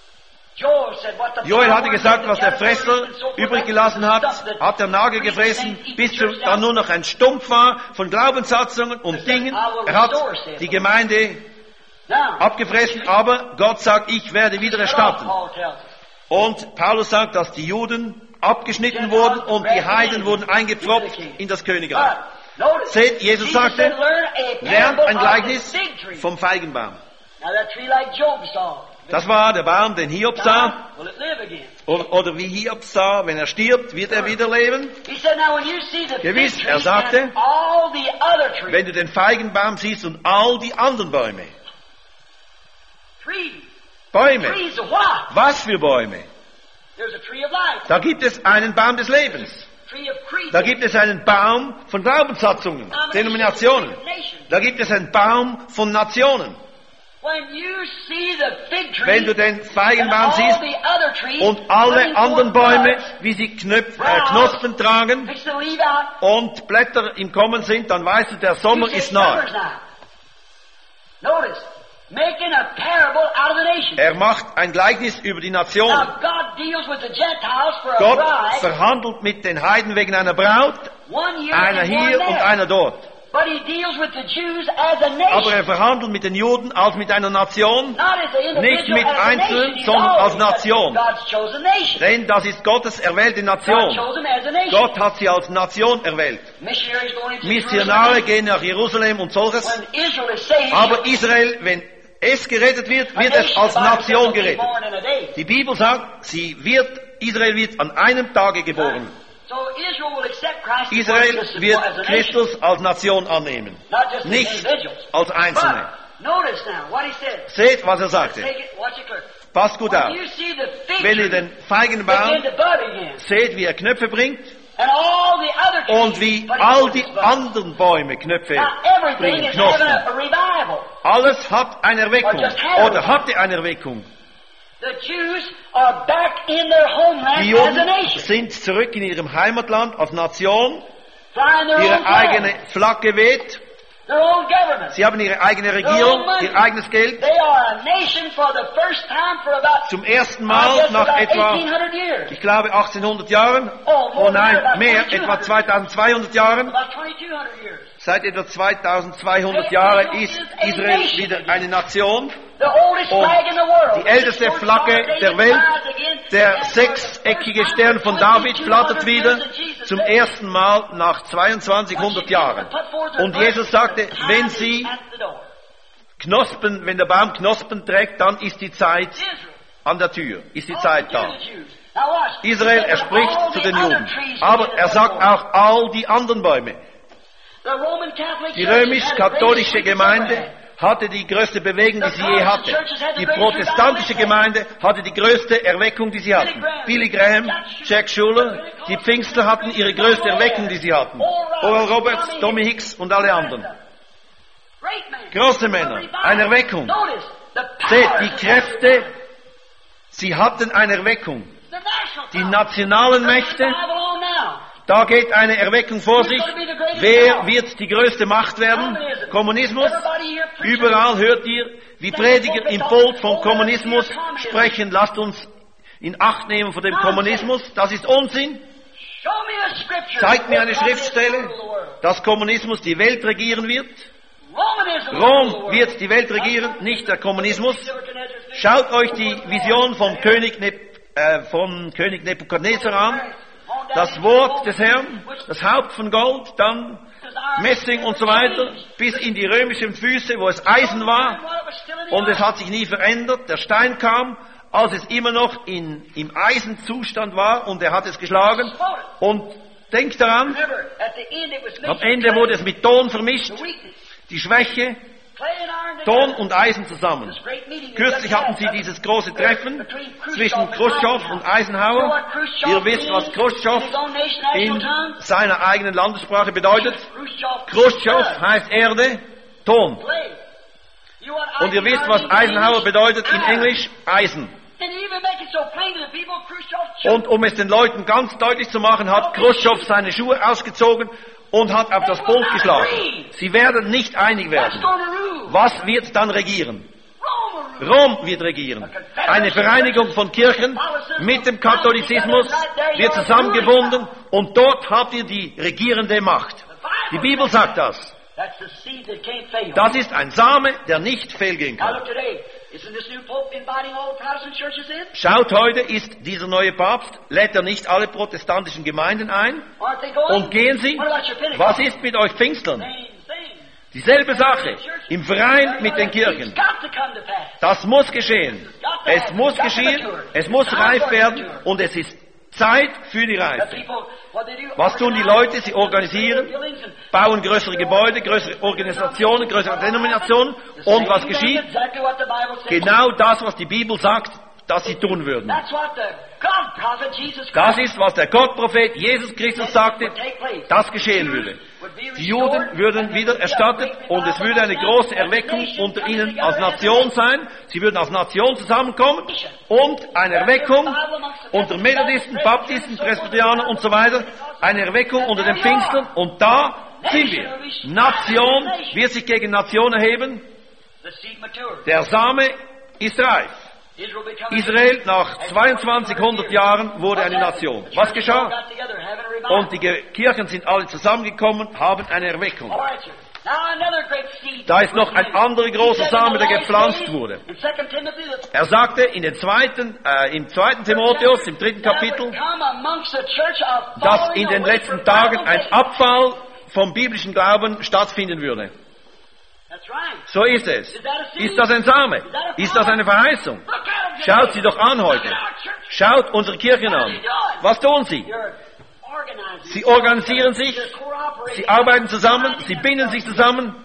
B: Joel hatte gesagt, was der Fresser übrig gelassen hat, hat der Nagel gefressen, bis dann nur noch ein Stumpf war von Glaubenssatzungen und Dingen. Er hat die Gemeinde abgefressen, aber Gott sagt, ich werde wieder erstatten. Und Paulus sagt, dass die Juden abgeschnitten wurden und die Heiden wurden eingepfropft in das Königreich. Seht, Jesus sagte, lernt ein Gleichnis vom Feigenbaum. Das war der Baum, den Hiob sah. Oder, oder wie Hiob sah, wenn er stirbt, wird er wieder leben. Gewiss, er sagte, wenn du den Feigenbaum siehst und all die anderen Bäume. Bäume. Was für Bäume? Da gibt es einen Baum des Lebens. Da gibt es einen Baum von Glaubenssatzungen, Denominationen. Da gibt es einen Baum von Nationen. Wenn du den Feigenbaum siehst und alle anderen Bäume, wie sie Knöpf, äh, Knospen tragen und Blätter im Kommen sind, dann weißt du, der Sommer ist nahe. Er macht ein Gleichnis über die Nationen. Gott verhandelt mit den Heiden wegen einer Braut, einer hier und einer dort. Aber er verhandelt mit den Juden als mit einer Nation, nicht mit Einzelnen, sondern als Nation. Denn das ist Gottes erwählte Nation. Gott hat sie als Nation erwählt. Missionare gehen nach Jerusalem und solches. Aber Israel, wenn es gerettet wird, wird es als Nation gerettet. Die Bibel sagt, sie wird, Israel wird an einem Tage geboren. Israel wird Christus als Nation annehmen, nicht als Einzelne. Seht, was er sagte. Passt gut auf. Wenn ihr den Feigenbaum seht, wie er Knöpfe bringt, und wie all die anderen Bäume Knöpfe bringen, Knospen. Alles hat eine Erweckung oder hatte eine Erweckung. Die Juden sind zurück in ihrem Heimatland als Nation, ihre eigene Flagge weht
A: their own government.
B: Sie haben ihre eigene Regierung, ihr eigenes Geld.
A: They are a nation for the first time for about,
B: Zum ersten
A: I
B: Mal
A: guess,
B: nach
A: about
B: etwa,
A: eighteen hundred years.
B: ich glaube, achtzehnhundert Jahren.
A: Oh, more
B: Oh nein,
A: than that,
B: mehr,
A: about
B: etwa
A: twenty-two hundred.
B: zweitausendzweihundert Jahren.
A: About twenty-two hundred years.
B: Seit etwa zweitausendzweihundert Jahren ist Israel wieder eine Nation.
A: The oldest
B: Und
A: flag in the world.
B: die älteste Flagge der Welt, der sechseckige Stern von David, flattert wieder zum ersten Mal nach zweiundzwanzighundert Jahren. Und Jesus sagte, wenn sie Knospen, wenn der Baum Knospen trägt, dann ist die Zeit an der Tür, ist die Zeit da. Israel, er spricht zu den Juden, aber er sagt auch all die anderen Bäume. Die römisch-katholische Gemeinde hatte die größte Bewegung, die sie je hatte. Die protestantische Gemeinde hatte die größte Erweckung, die sie hatten. Billy Graham, Jack Schuller, die Pfingstler hatten ihre größte Erweckung, die sie hatten. Oral Roberts, Tommy Hicks und alle anderen. Große Männer, eine Erweckung. Seht, die Kräfte, sie hatten eine Erweckung. Die nationalen Mächte, da geht eine Erweckung vor sich. Wer wird die größte Macht werden? Kommunismus. Überall hört ihr, wie Prediger im Volk vom Kommunismus sprechen. Lasst uns in Acht nehmen vor dem Kommunismus. Das ist Unsinn. Zeigt mir eine Schriftstelle, dass Kommunismus die Welt regieren wird. Rom wird die Welt regieren, nicht der Kommunismus. Schaut euch die Vision vom König, ne äh, vom König Nebukadnezar an. Das Wort des Herrn, das Haupt von Gold, dann Messing und so weiter, bis in die römischen Füße, wo es Eisen war, und es hat sich nie verändert. Der Stein kam, als es immer noch in, im Eisenzustand war, und er hat es geschlagen. Und denkt daran, am Ende wurde es mit Ton vermischt, die Schwäche, Ton und Eisen zusammen. Kürzlich hatten sie dieses große Treffen zwischen Khrushchev und Eisenhower. Ihr wisst, was Khrushchev in seiner eigenen Landessprache bedeutet. Khrushchev heißt Erde, Ton. Und ihr wisst, was Eisenhower bedeutet in Englisch, Eisen. Und um es den Leuten ganz deutlich zu machen, hat Khrushchev seine Schuhe ausgezogen und hat auf das Pult geschlagen. Sie werden nicht einig werden. Was wird dann regieren? Rom wird regieren. Eine Vereinigung von Kirchen mit dem Katholizismus wird zusammengebunden und dort habt ihr die regierende Macht. Die Bibel sagt das. Das ist ein Same, der nicht fehlgehen kann. Schaut heute, ist dieser neue Papst, lädt er nicht alle protestantischen Gemeinden ein? Und gehen sie? Was ist mit euch Pfingstlern? Dieselbe Sache, im Verein mit den Kirchen. Das muss geschehen. Es muss geschehen, es muss reif werden und es ist Zeit für die Reife. Was tun die Leute? Sie organisieren, bauen größere Gebäude, größere Organisationen, größere Denominationen. Und was geschieht? Genau das, was die Bibel sagt, dass sie tun würden. Das ist, was der Gottprophet Jesus Christus sagte, das geschehen würde. Die Juden würden wieder erstattet und es würde eine große Erweckung unter ihnen als Nation sein. Sie würden als Nation zusammenkommen und eine Erweckung unter Methodisten, Baptisten, Presbyterianern und so weiter. Eine Erweckung unter den Pfingstlern und da sind wir. Nation wird sich gegen Nation erheben. Der Same ist reif. Israel nach zweiundzwanzighundert Jahren wurde eine Nation. Was geschah? Und die Kirchen sind alle zusammengekommen, haben eine Erweckung. Da ist noch ein anderer großer Same, der gepflanzt wurde. Er sagte in den zweiten, äh, im zweiten Timotheus, im dritten Kapitel, dass in den letzten Tagen ein Abfall vom biblischen Glauben stattfinden würde. So ist es. Ist das ein Same? Ist das eine Verheißung? Schaut sie doch an heute. Schaut unsere Kirchen an. Was tun sie? Sie organisieren sich, sie arbeiten zusammen, sie binden sich zusammen,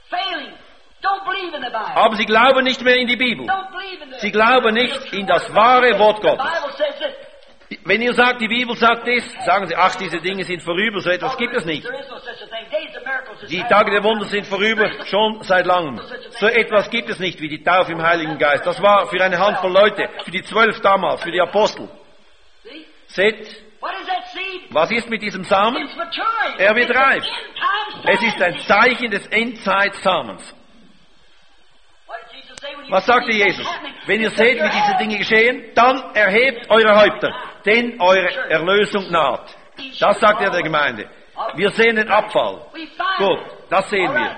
B: aber sie glauben nicht mehr in die Bibel. Sie glauben nicht in das wahre Wort Gottes. Wenn ihr sagt, die Bibel sagt dies, sagen sie, ach, diese Dinge sind vorüber, so etwas gibt es nicht. Die Tage der Wunder sind vorüber, schon seit langem. So etwas gibt es nicht wie die Taufe im Heiligen Geist. Das war für eine Handvoll Leute, für die Zwölf damals, für die Apostel. Seht, was ist mit diesem Samen? Er wird reif. Es ist ein Zeichen des Endzeitsamens. Was sagte Jesus? Wenn ihr seht, wie diese Dinge geschehen, dann erhebt eure Häupter, denn eure Erlösung naht. Das sagt er der Gemeinde. Wir sehen den Abfall. Gut, das sehen wir.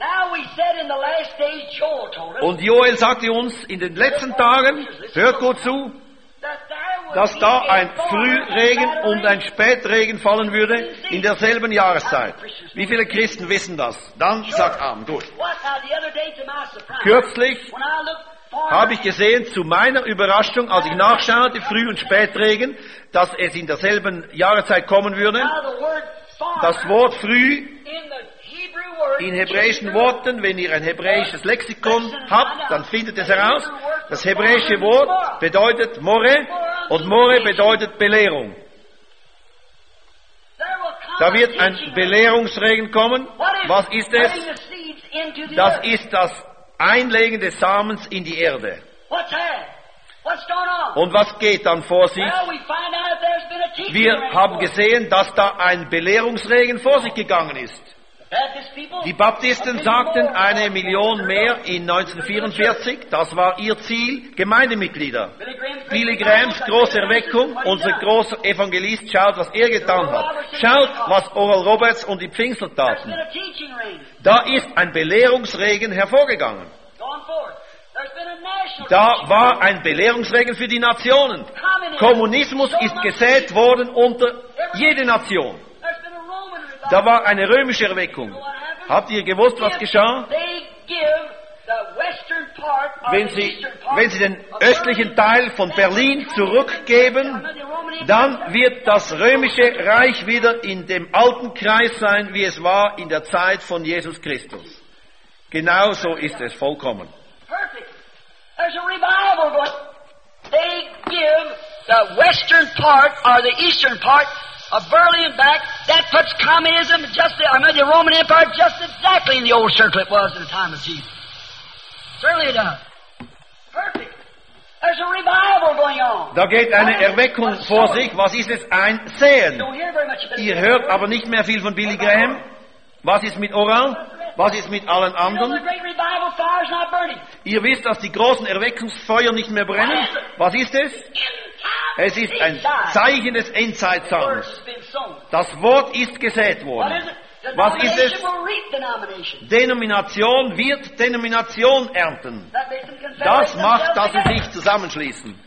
B: Und Joel sagte uns in den letzten Tagen, hört gut zu, dass da ein Frühregen und ein Spätregen fallen würde in derselben Jahreszeit. Wie viele Christen wissen das? Dann sagt Amen. Gut. Kürzlich habe ich gesehen, zu meiner Überraschung, als ich nachschaute, Früh- und Spätregen, dass es in derselben Jahreszeit kommen würde. Das Wort früh in hebräischen Worten, wenn ihr ein hebräisches Lexikon habt, dann findet es heraus. Das hebräische Wort bedeutet More und More bedeutet Belehrung. Da wird ein Belehrungsregen kommen. Was ist es? Das ist das Einlegen des Samens in die Erde. Und was geht dann vor sich? Wir haben gesehen, dass da ein Belehrungsregen vor sich gegangen ist. Die Baptisten sagten eine Million mehr in neunzehnhundertvierundvierzig, das war ihr Ziel, Gemeindemitglieder. Billy Grahams große Erweckung, unser großer Evangelist, schaut, was er getan hat. Schaut, was Oral Roberts und die Pfingstler taten. Da ist ein Belehrungsregen hervorgegangen. Da war ein Belehrungsregen für die Nationen. Kommunismus ist gesät worden unter jede Nation. Da war eine römische Erweckung. Habt ihr gewusst, was geschah? Wenn sie, wenn sie den östlichen Teil von Berlin zurückgeben, dann wird das römische Reich wieder in dem alten Kreis sein, wie es war in der Zeit von Jesus Christus. Genau so ist es vollkommen.
A: There's a revival going. They give the western part or the eastern part of Berlin back. That puts communism just, I mean, the Roman Empire just exactly in the old circle it was in the time of Jesus. Certainly it does. Perfect. There's a revival going on.
B: Da geht eine Erweckung vor sich. Was ist es? Ein Säen. Ihr hört aber nicht mehr viel von Billy Graham. Was ist mit Oral? Was ist mit allen anderen? Ihr wisst, dass die großen Erweckungsfeuer nicht mehr brennen. Was ist es? Es ist ein Zeichen des Endzeitsamens. Das Wort ist gesät worden. Was ist es? Denomination wird Denomination ernten. Das macht, dass sie sich zusammenschließen.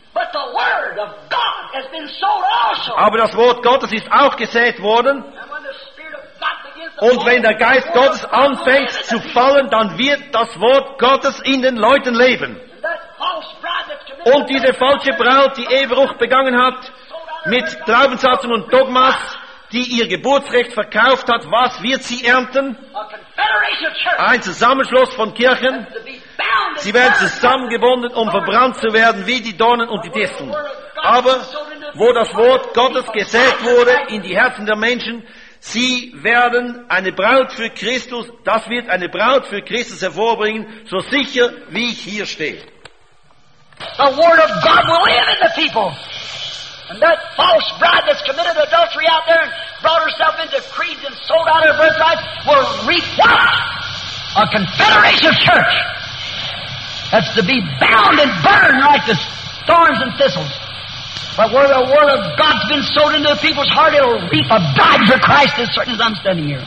B: Aber das Wort Gottes ist auch gesät worden. Und wenn der Geist Gottes anfängt zu fallen, dann wird das Wort Gottes in den Leuten leben. Und diese falsche Braut, die Ehebruch begangen hat, mit Glaubenssatzungen und Dogmas, die ihr Geburtsrecht verkauft hat, was wird sie ernten? Ein Zusammenschluss von Kirchen. Sie werden zusammengebunden, um verbrannt zu werden, wie die Dornen und die Disteln. Aber wo das Wort Gottes gesät wurde in die Herzen der Menschen, sie werden eine Braut für Christus, das wird eine Braut für Christus hervorbringen, so sicher wie ich hier stehe.
A: The Word of God will live in the people. And that false bride that's committed adultery out there and brought herself into creeds and sold out her birthright will reap what? A confederation church that's to be bound and burned like the thorns and thistles. But where the Word of God's been sowed into the people's heart, it'll reap a bride for Christ as certain as I'm standing here.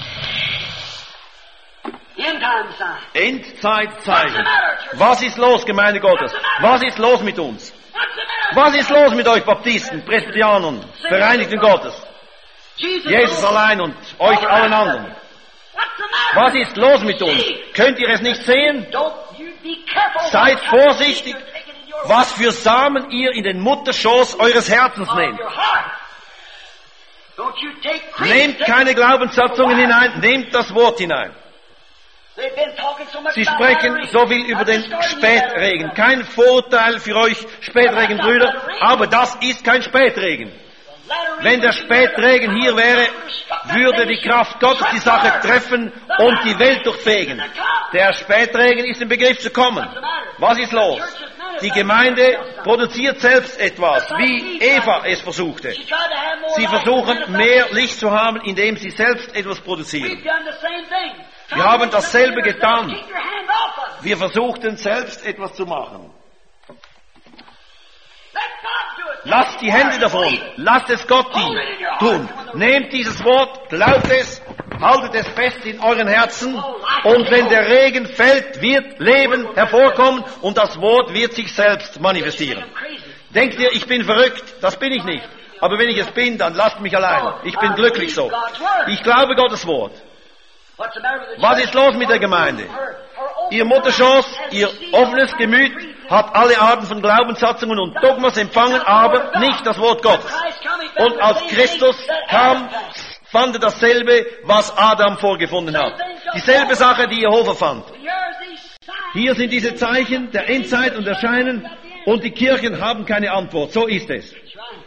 B: Endzeitzeichen. Was ist los, Gemeinde Gottes? Was ist los mit uns? Was ist los mit euch Baptisten, Presbyterianern, Vereinigten Gottes? Jesus allein und euch allen anderen. Was ist los mit uns? Könnt ihr es nicht sehen? Seid vorsichtig, was für Samen ihr in den Mutterschoß eures Herzens nehmt. Nehmt keine Glaubenssatzungen hinein, nehmt das Wort hinein. Sie sprechen so viel über den Spätregen. Kein Vorurteil für euch Spätregenbrüder, aber das ist kein Spätregen. Wenn der Spätregen hier wäre, würde die Kraft Gottes die Sache treffen und die Welt durchfegen. Der Spätregen ist im Begriff zu kommen. Was ist los? Die Gemeinde produziert selbst etwas, wie Eva es versuchte. Sie versuchen mehr Licht zu haben, indem sie selbst etwas produzieren. Wir haben dasselbe getan. Wir versuchten selbst etwas zu machen. Lasst die Hände davon. Lasst es Gott tun. Nehmt dieses Wort, glaubt es, haltet es fest in euren Herzen. Und wenn der Regen fällt, wird Leben hervorkommen und das Wort wird sich selbst manifestieren. Denkt ihr, ich bin verrückt? Das bin ich nicht. Aber wenn ich es bin, dann lasst mich allein. Ich bin glücklich so. Ich glaube Gottes Wort. Was ist los mit der Gemeinde? Ihr Mutterschoß, ihr offenes Gemüt hat alle Arten von Glaubenssatzungen und Dogmas empfangen, aber nicht das Wort Gottes. Und als Christus kam, fand er dasselbe, was Adam vorgefunden hat. Dieselbe Sache, die Jehova fand. Hier sind diese Zeichen der Endzeit und Erscheinen und die Kirchen haben keine Antwort. So ist es.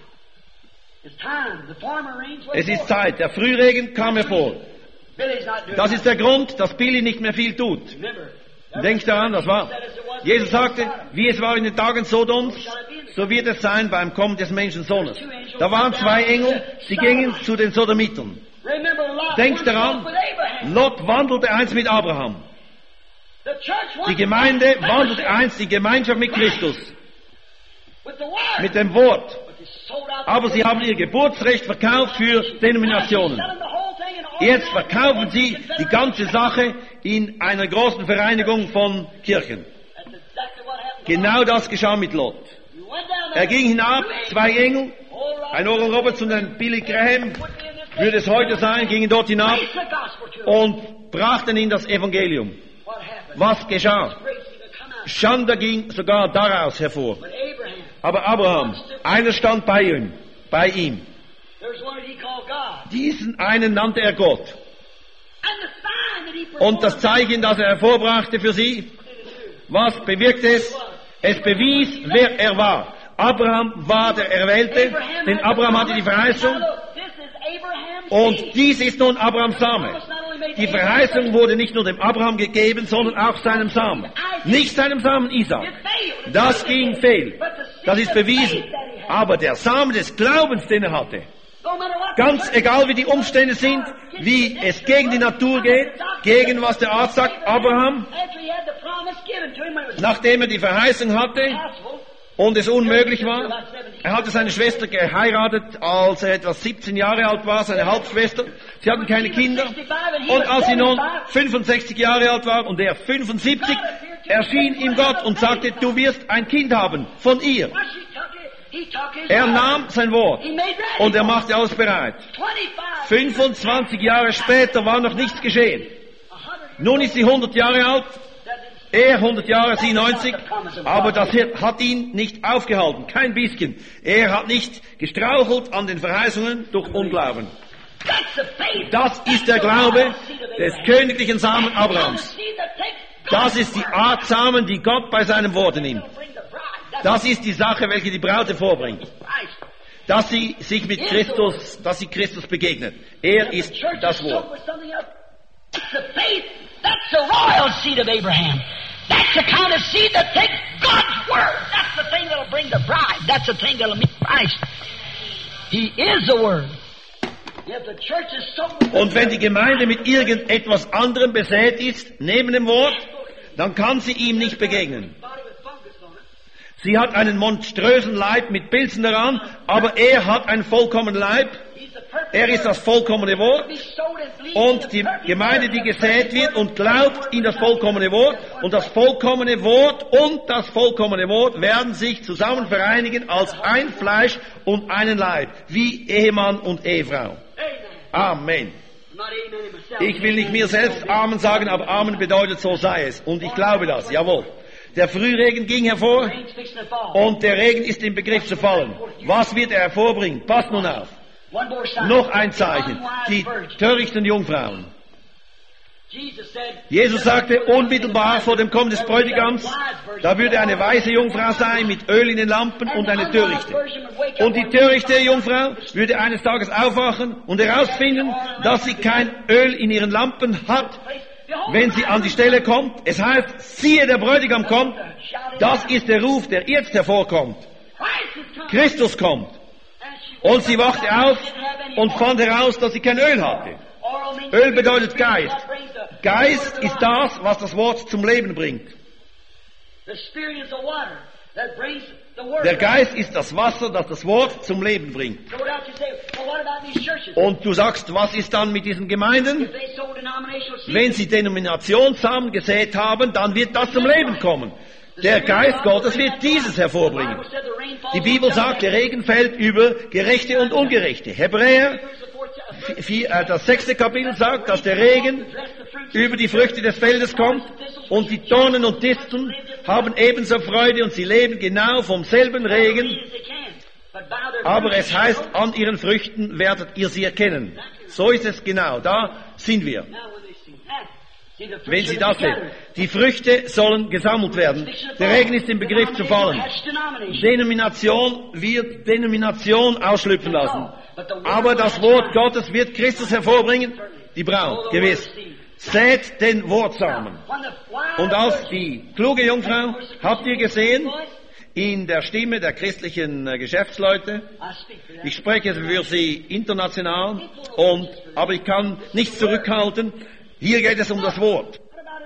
B: Es ist Zeit. Der Frühregen kam hervor. Das ist der Grund, dass Billy nicht mehr viel tut. Denkt daran, das war. Jesus sagte, wie es war in den Tagen Sodoms, so wird es sein beim Kommen des Menschensohnes. Da waren zwei Engel, sie gingen zu den Sodomitern. Denkt daran, Lot wandelte einst mit Abraham. Die Gemeinde wandelte einst die Gemeinschaft mit Christus. Mit dem Wort. Aber sie haben ihr Geburtsrecht verkauft für Denominationen. Jetzt verkaufen sie die ganze Sache in einer großen Vereinigung von Kirchen. Genau das geschah mit Lot. Er ging hinab, zwei Engel, ein Oral Roberts und ein Billy Graham, würde es heute sein, gingen dort hinab und brachten ihnen das Evangelium. Was geschah? Schande ging sogar daraus hervor. Aber Abraham, einer stand bei ihm, bei ihm. Diesen einen nannte er Gott. Und das Zeichen, das er hervorbrachte für sie, was bewirkte es? Es bewies, wer er war. Abraham war der Erwählte, denn Abraham hatte die Verheißung. Und dies ist nun Abrahams Same. Die Verheißung wurde nicht nur dem Abraham gegeben, sondern auch seinem Samen. Nicht seinem Samen Isaac. Das ging fehl. Das ist bewiesen. Aber der Samen des Glaubens, den er hatte, ganz egal wie die Umstände sind, wie es gegen die Natur geht, gegen was der Arzt sagt, Abraham, nachdem er die Verheißung hatte und es unmöglich war, er hatte seine Schwester geheiratet, als er etwa siebzehn Jahre alt war, seine Halbschwester, sie hatten keine Kinder, und als sie nun fünfundsechzig Jahre alt war und er fünfundsiebzig, erschien ihm Gott und sagte, du wirst ein Kind haben von ihr. Er nahm sein Wort und er machte alles bereit. fünfundzwanzig Jahre später war noch nichts geschehen. Nun ist sie hundert Jahre alt, er hundert Jahre, sie neunzig, aber das hat ihn nicht aufgehalten, kein bisschen. Er hat nicht gestrauchelt an den Verheißungen durch Unglauben. Das ist der Glaube des königlichen Samen Abrahams. Das ist die Art Samen, die Gott bei seinem Wort nimmt. Das ist die Sache, welche die Braut hervorbringt. Dass sie sich mit Christus, dass sie Christus begegnet. Er ist das Wort.
A: That's the royal seed of Abraham. That's the kind of seed that takes God's word. That's the thing that'll bring the bride. That's the thing that'll meet Christ. He is the word. If the church is so...
B: Und wenn die Gemeinde mit irgendetwas anderem besät ist, neben dem Wort, dann kann sie ihm nicht begegnen. Sie hat einen monströsen Leib mit Pilzen daran, aber er hat einen vollkommenen Leib. Er ist das vollkommene Wort. Und die Gemeinde, die gesät wird und glaubt in das vollkommene Wort, und das vollkommene Wort und das vollkommene Wort werden sich zusammen vereinigen als ein Fleisch und einen Leib, wie Ehemann und Ehefrau. Amen. Ich will nicht mir selbst Amen sagen, aber Amen bedeutet, so sei es. Und ich glaube das, jawohl. Der Frühregen ging hervor und der Regen ist im Begriff zu fallen. Was wird er hervorbringen? Passt nun auf. Noch ein Zeichen. Die törichten Jungfrauen. Jesus sagte, unmittelbar vor dem Kommen des Bräutigams, da würde eine weise Jungfrau sein mit Öl in den Lampen und eine törichte. Und die törichte Jungfrau würde eines Tages aufwachen und herausfinden, dass sie kein Öl in ihren Lampen hat wenn sie an die Stelle kommt. Es heißt, siehe, der Bräutigam kommt. Das ist der Ruf, der jetzt hervorkommt. Christus kommt. Und sie wachte auf und fand heraus, dass sie kein Öl hatte. Öl bedeutet Geist. Geist ist das, was das Wort zum Leben bringt. Der Geist ist das Wasser, das das Wort zum Leben bringt. Und du sagst, was ist dann mit diesen Gemeinden? Wenn sie Denominationssamen gesät haben, dann wird das zum Leben kommen. Der Geist Gottes wird dieses hervorbringen. Die Bibel sagt, der Regen fällt über Gerechte und Ungerechte. Hebräer, vier, äh, das sechste Kapitel sagt, dass der Regen über die Früchte des Feldes kommt und die Dornen und Disteln haben ebenso Freude und sie leben genau vom selben Regen. Aber es heißt, an ihren Früchten werdet ihr sie erkennen. So ist es genau, da sind wir. Wenn Sie das sehen, die Früchte sollen gesammelt werden. Der Regen ist im Begriff zu fallen. Denomination wird Denomination ausschlüpfen lassen. Aber das Wort Gottes wird Christus hervorbringen, die Braut, gewiss. Sät den Wortsamen. Und als die kluge Jungfrau, habt ihr gesehen, in der Stimme der christlichen Geschäftsleute, ich spreche für sie international, und, aber ich kann nichts zurückhalten. Hier geht es um das Wort.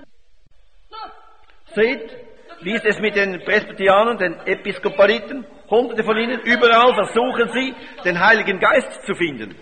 B: Seht, wie ist es mit den Presbyterianern, den Episkopaliten? Hunderte von ihnen, überall versuchen sie, den Heiligen Geist zu finden.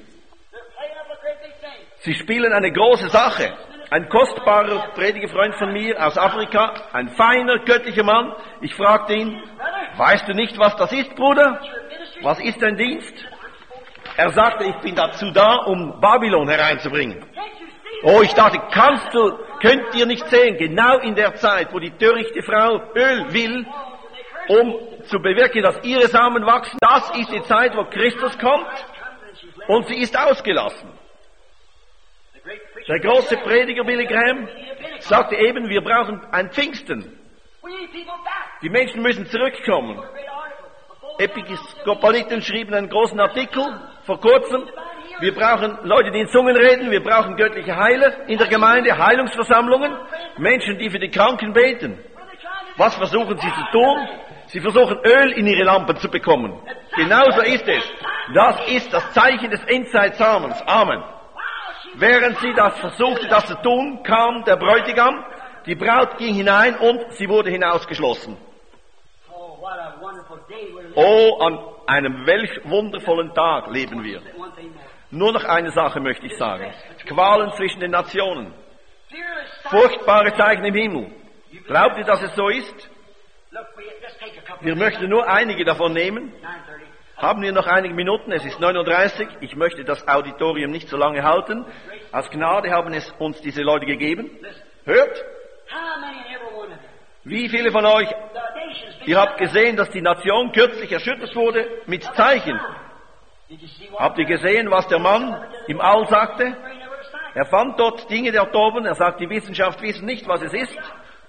B: Sie spielen eine große Sache. Ein kostbarer Predigerfreund von mir aus Afrika, ein feiner, göttlicher Mann. Ich fragte ihn, weißt du nicht, was das ist, Bruder? Was ist dein Dienst? Er sagte, ich bin dazu da, um Babylon hereinzubringen. Oh, ich dachte, kannst du, könnt ihr nicht sehen, genau in der Zeit, wo die törichte Frau Öl will, um zu bewirken, dass ihre Samen wachsen, das ist die Zeit, wo Christus kommt, und sie ist ausgelassen. Der große Prediger Billy Graham sagte eben, wir brauchen ein Pfingsten. Die Menschen müssen zurückkommen. Episkopaliten schrieben einen großen Artikel vor kurzem. Wir brauchen Leute, die in Zungen reden. Wir brauchen göttliche Heiler in der Gemeinde, Heilungsversammlungen, Menschen, die für die Kranken beten. Was versuchen sie zu tun? Sie versuchen Öl in ihre Lampen zu bekommen. Genauso ist es. Das ist das Zeichen des Endzeitsamens. Amen. Während sie das versuchte, das zu tun, kam der Bräutigam, die Braut ging hinein und sie wurde hinausgeschlossen. Oh, an einem welch wundervollen Tag leben wir. Nur noch eine Sache möchte ich sagen. Qualen zwischen den Nationen. Furchtbare Zeichen im Himmel. Glaubt ihr, dass es so ist? Wir möchten nur einige davon nehmen. Haben wir noch einige Minuten? Es ist neun Uhr dreißig. Ich möchte das Auditorium nicht so lange halten. Aus Gnade haben es uns diese Leute gegeben. Hört? Wie viele von euch, ihr habt gesehen, dass die Nation kürzlich erschüttert wurde mit Zeichen. Habt ihr gesehen, was der Mann im All sagte? Er fand dort Dinge dort oben. Er sagt, die Wissenschaft wissen nicht, was es ist.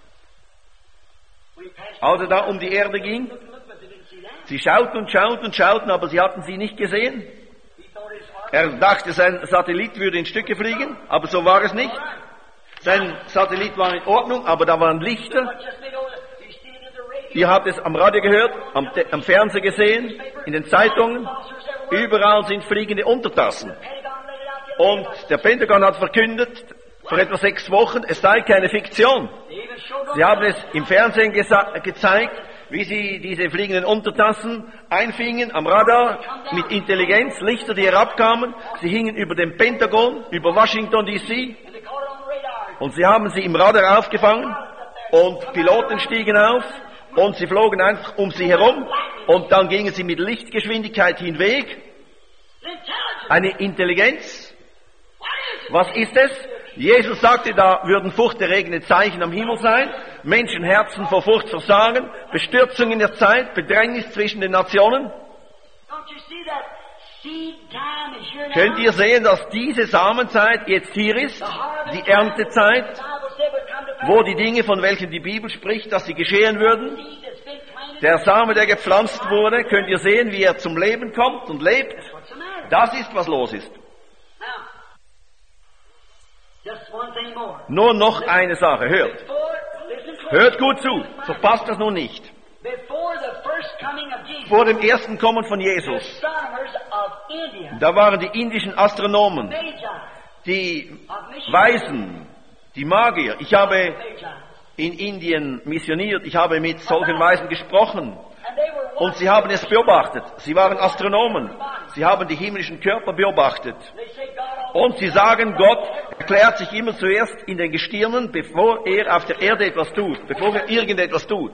B: Als er da um die Erde ging, sie schauten und schauten und schauten, aber sie hatten sie nicht gesehen. Er dachte, sein Satellit würde in Stücke fliegen, aber so war es nicht. Sein Satellit war in Ordnung, aber da waren Lichter. Ihr habt es am Radio gehört, am, am Fernsehen gesehen, in den Zeitungen. Überall sind fliegende Untertassen. Und der Pentagon hat verkündet, vor etwa sechs Wochen, es sei keine Fiktion. Sie haben es im Fernsehen gezeigt, wie sie diese fliegenden Untertassen einfingen am Radar mit Intelligenz, Lichter, die herabkamen. Sie hingen über dem Pentagon, über Washington D C und sie haben sie im Radar aufgefangen und Piloten stiegen auf und sie flogen einfach um sie herum und dann gingen sie mit Lichtgeschwindigkeit hinweg. Eine Intelligenz. Was ist es? Jesus sagte, da würden furchterregende Zeichen am Himmel sein, Menschenherzen vor Furcht versagen, Bestürzung in der Zeit, Bedrängnis zwischen den Nationen. Könnt ihr sehen, dass diese Samenzeit jetzt hier ist, die Erntezeit, wo die Dinge, von welchen die Bibel spricht, dass sie geschehen würden? Der Same, der gepflanzt wurde, könnt ihr sehen, wie er zum Leben kommt und lebt? Das ist, was los ist. Nur noch eine Sache, hört. Hört gut zu, verpasst das nun nicht. Vor dem ersten Kommen von Jesus, da waren die indischen Astronomen, die Weisen, die Magier. Ich habe in Indien missioniert, ich habe mit solchen Weisen gesprochen und sie haben es beobachtet. Sie waren Astronomen, sie haben die himmlischen Körper beobachtet. Und sie sagen, Gott erklärt sich immer zuerst in den Gestirnen, bevor er auf der Erde etwas tut, bevor er irgendetwas tut.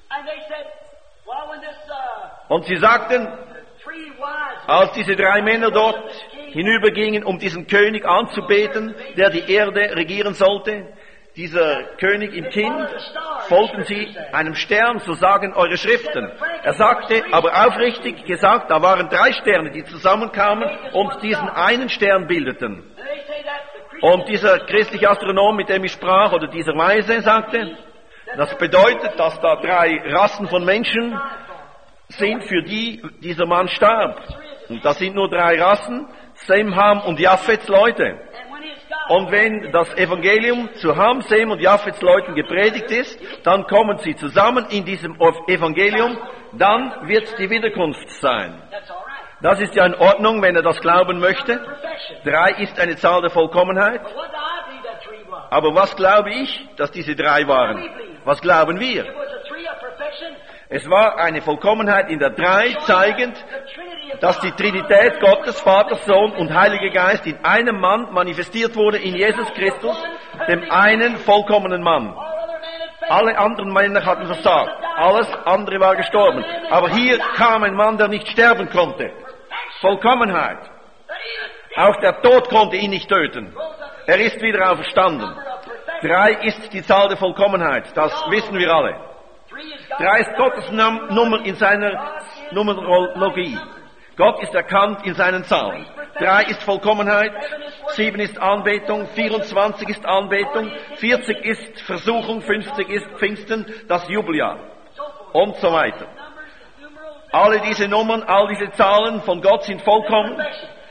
B: Und sie sagten, als diese drei Männer dort hinübergingen, um diesen König anzubeten, der die Erde regieren sollte, dieser König im Kind, folgten sie einem Stern, so sagen eure Schriften. Er sagte, aber aufrichtig gesagt, da waren drei Sterne, die zusammenkamen und diesen einen Stern bildeten. Und dieser christliche Astronom, mit dem ich sprach, oder dieser Weise, sagte, das bedeutet, dass da drei Rassen von Menschen sind, für die dieser Mann starb. Und das sind nur drei Rassen, Sem, Ham und Japhets Leute. Und wenn das Evangelium zu Ham, Sem und Japhets Leuten gepredigt ist, dann kommen sie zusammen in diesem Evangelium, dann wird die Wiederkunft sein. Das ist ja in Ordnung, wenn er das glauben möchte. Drei ist eine Zahl der Vollkommenheit. Aber was glaube ich, dass diese drei waren? Was glauben wir? Es war eine Vollkommenheit in der Drei, zeigend, dass die Trinität Gottes, Vater, Sohn und Heiliger Geist in einem Mann manifestiert wurde, in Jesus Christus, dem einen vollkommenen Mann. Alle anderen Männer hatten versagt. Alles andere war gestorben. Aber hier kam ein Mann, der nicht sterben konnte. Vollkommenheit. Auch der Tod konnte ihn nicht töten. Er ist wieder auferstanden. Drei ist die Zahl der Vollkommenheit. Das wissen wir alle. Drei ist Gottes Nummer in seiner Numerologie. Gott ist erkannt in seinen Zahlen. Drei ist Vollkommenheit, sieben ist Anbetung, vierundzwanzig ist Anbetung, vierzig ist Versuchung, fünfzig ist Pfingsten, das Jubeljahr und so weiter. Alle diese Nummern, all diese Zahlen von Gott sind vollkommen.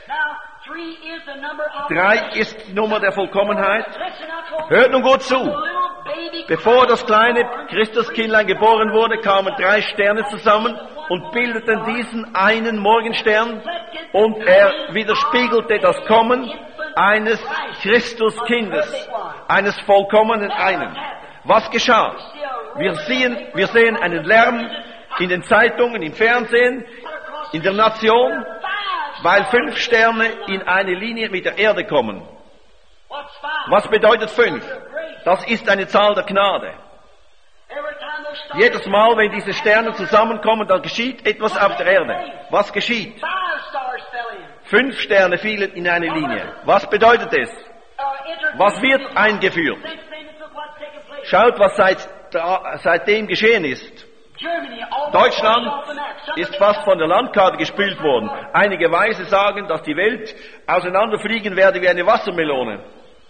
B: Drei ist die Nummer der Vollkommenheit. Hört nun gut zu. Bevor das kleine Christuskindlein geboren wurde, kamen drei Sterne zusammen und bildeten diesen einen Morgenstern, und er widerspiegelte das Kommen eines Christuskindes, eines vollkommenen einen. Was geschah? Wir sehen, wir sehen einen Lärm in den Zeitungen, im Fernsehen, in der Nation, weil fünf Sterne in eine Linie mit der Erde kommen. Was bedeutet fünf? Das ist eine Zahl der Gnade. Jedes Mal, wenn diese Sterne zusammenkommen, dann geschieht etwas auf der Erde. Was geschieht? Fünf Sterne fielen in eine Linie. Was bedeutet es? Was wird eingeführt? Schaut, was seit, seitdem geschehen ist. Deutschland ist fast von der Landkarte gespült worden. Einige Weise sagen, dass die Welt auseinanderfliegen werde wie eine Wassermelone.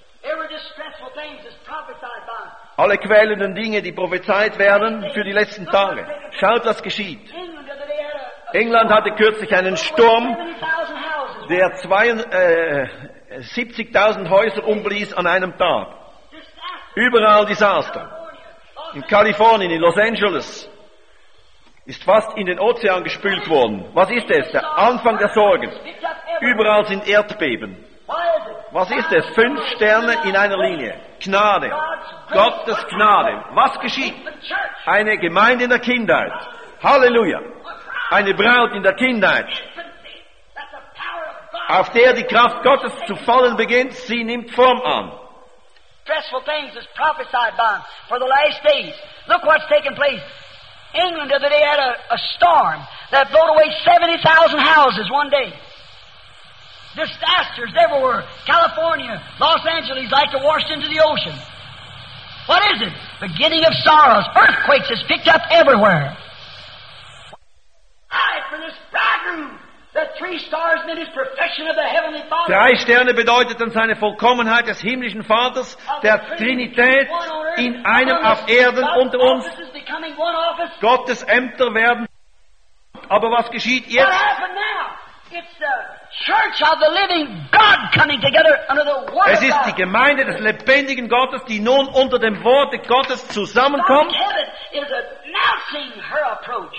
B: Alle quälenden Dinge, die prophezeit werden für die letzten Tage. Schaut, was geschieht. England hatte kürzlich einen Sturm, der siebzigtausend Häuser umblies an einem Tag. Überall Desaster. In Kalifornien, in Los Angeles, ist fast in den Ozean gespült worden. Was ist es? Der Anfang der Sorgen. Überall sind Erdbeben. Was ist es? Fünf Sterne in einer Linie. Gnade. Gottes Gnade. Was geschieht? Eine Gemeinde in der Kindheit. Halleluja. Eine Braut in der Kindheit, auf der die Kraft Gottes zu fallen beginnt. Sie nimmt Form an.
A: Stressful things is prophesied by for the last days. Look what's taking place. England the other day had a, a storm that blew away seventy thousand houses one day. Disasters everywhere. California, Los Angeles, like to wash into the ocean. What is it? Beginning of sorrows. Earthquakes is picked up everywhere. For this bridegroom, the three stars meant his perfection of the heavenly Father.
B: Drei Sterne bedeuteten seine Vollkommenheit des himmlischen Vaters, der Trinität in einem auf Erden unter uns. Gottes Ämter werden. Aber was geschieht jetzt?
A: church of the living God coming together under the Word
B: Es
A: of
B: ist die
A: God.
B: Gemeinde des lebendigen Gottes, die nun unter dem Worte Gottes
A: God
B: zusammenkommt.
A: in heaven is announcing her approach.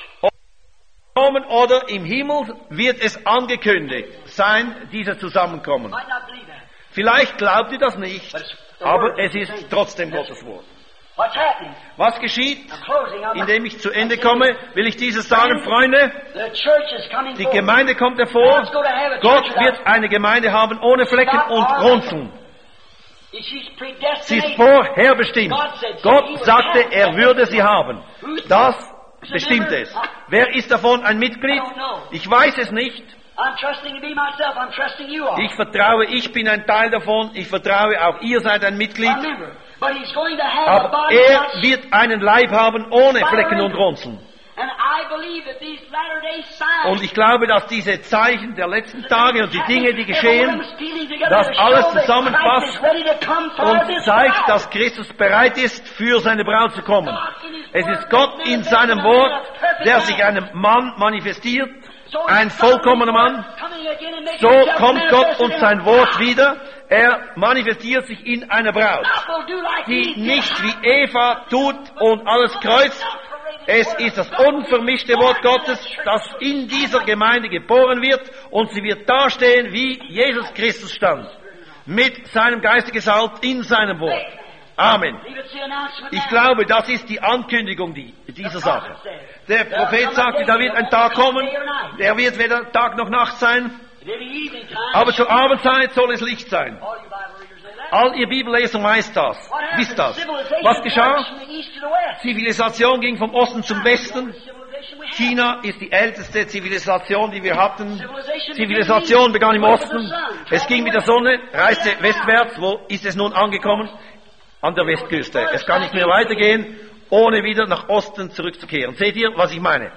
B: Oder im Himmel wird es angekündigt sein, dieses Zusammenkommen.
A: Might not believe that.
B: Vielleicht glaubt ihr das nicht, aber es ist trotzdem Gottes Wort.
A: What's happening?
B: Was geschieht?
A: I'm closing. I'm
B: Indem ich zu Ende komme, will ich dieses sagen, Freunde,
A: The church is coming
B: die
A: forward.
B: Gemeinde kommt hervor,
A: God's going to have a
B: Gott
A: church
B: wird eine Gemeinde haben ohne Flecken und Runzeln.
A: She's
B: Sie ist
A: predestinated.
B: vorherbestimmt. Gott sagte, er würde sie haben. Das bestimmt es. Wer ist davon ein Mitglied? Ich weiß es nicht.
A: I'm trusting to be myself. I'm trusting you all.
B: Ich vertraue, ich bin ein Teil davon. Ich vertraue, auch ihr seid ein Mitglied.
A: Remember, but he's going to have a
B: Aber
A: body
B: er
A: not-
B: wird einen Leib haben ohne Flecken und Runzeln.
A: And I believe that these latter day signs
B: Und ich glaube, dass diese Zeichen der letzten Tage und die Dinge, die geschehen, das alles zusammenfasst und zeigt, dass Christus bereit ist, für seine Braut zu kommen. Es ist Gott in seinem Wort, der sich einem Mann manifestiert, ein vollkommener Mann. So kommt Gott und sein Wort wieder. Er manifestiert sich in einer Braut, die nicht wie Eva tut und alles kreuzt. Es ist das unvermischte Wort Gottes, das in dieser Gemeinde geboren wird, und sie wird dastehen, wie Jesus Christus stand, mit seinem Geiste gesalbt in seinem Wort. Amen. Ich glaube, das ist die Ankündigung die, dieser Sache. Der Prophet sagte, da wird ein Tag kommen, der wird weder Tag noch Nacht sein, aber zur Abendzeit soll es Licht sein. All ihr Bibelleser weiß das, wisst das. Was geschah? Zivilisation ging vom Osten zum Westen. China ist die älteste Zivilisation, die wir hatten. Zivilisation begann im Osten. Es ging mit der Sonne, reiste westwärts. Wo ist es nun angekommen? An der Westküste. Es kann nicht mehr weitergehen, ohne wieder nach Osten zurückzukehren. Seht ihr, was ich meine?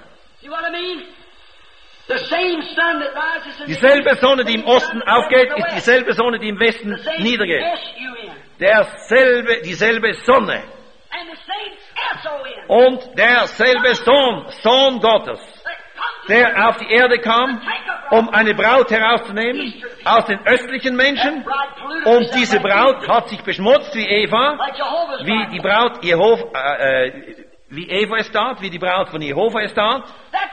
B: Dieselbe Sonne, die im Osten aufgeht, ist dieselbe Sonne, die im Westen niedergeht. Derselbe, dieselbe Sonne. Und derselbe Sohn, Sohn Gottes, der auf die Erde kam, um eine Braut herauszunehmen aus den östlichen Menschen. Und diese Braut hat sich beschmutzt wie Eva, wie die Braut Jehova, äh, äh, wie Eva es tat, wie die Braut von Jehova es tat.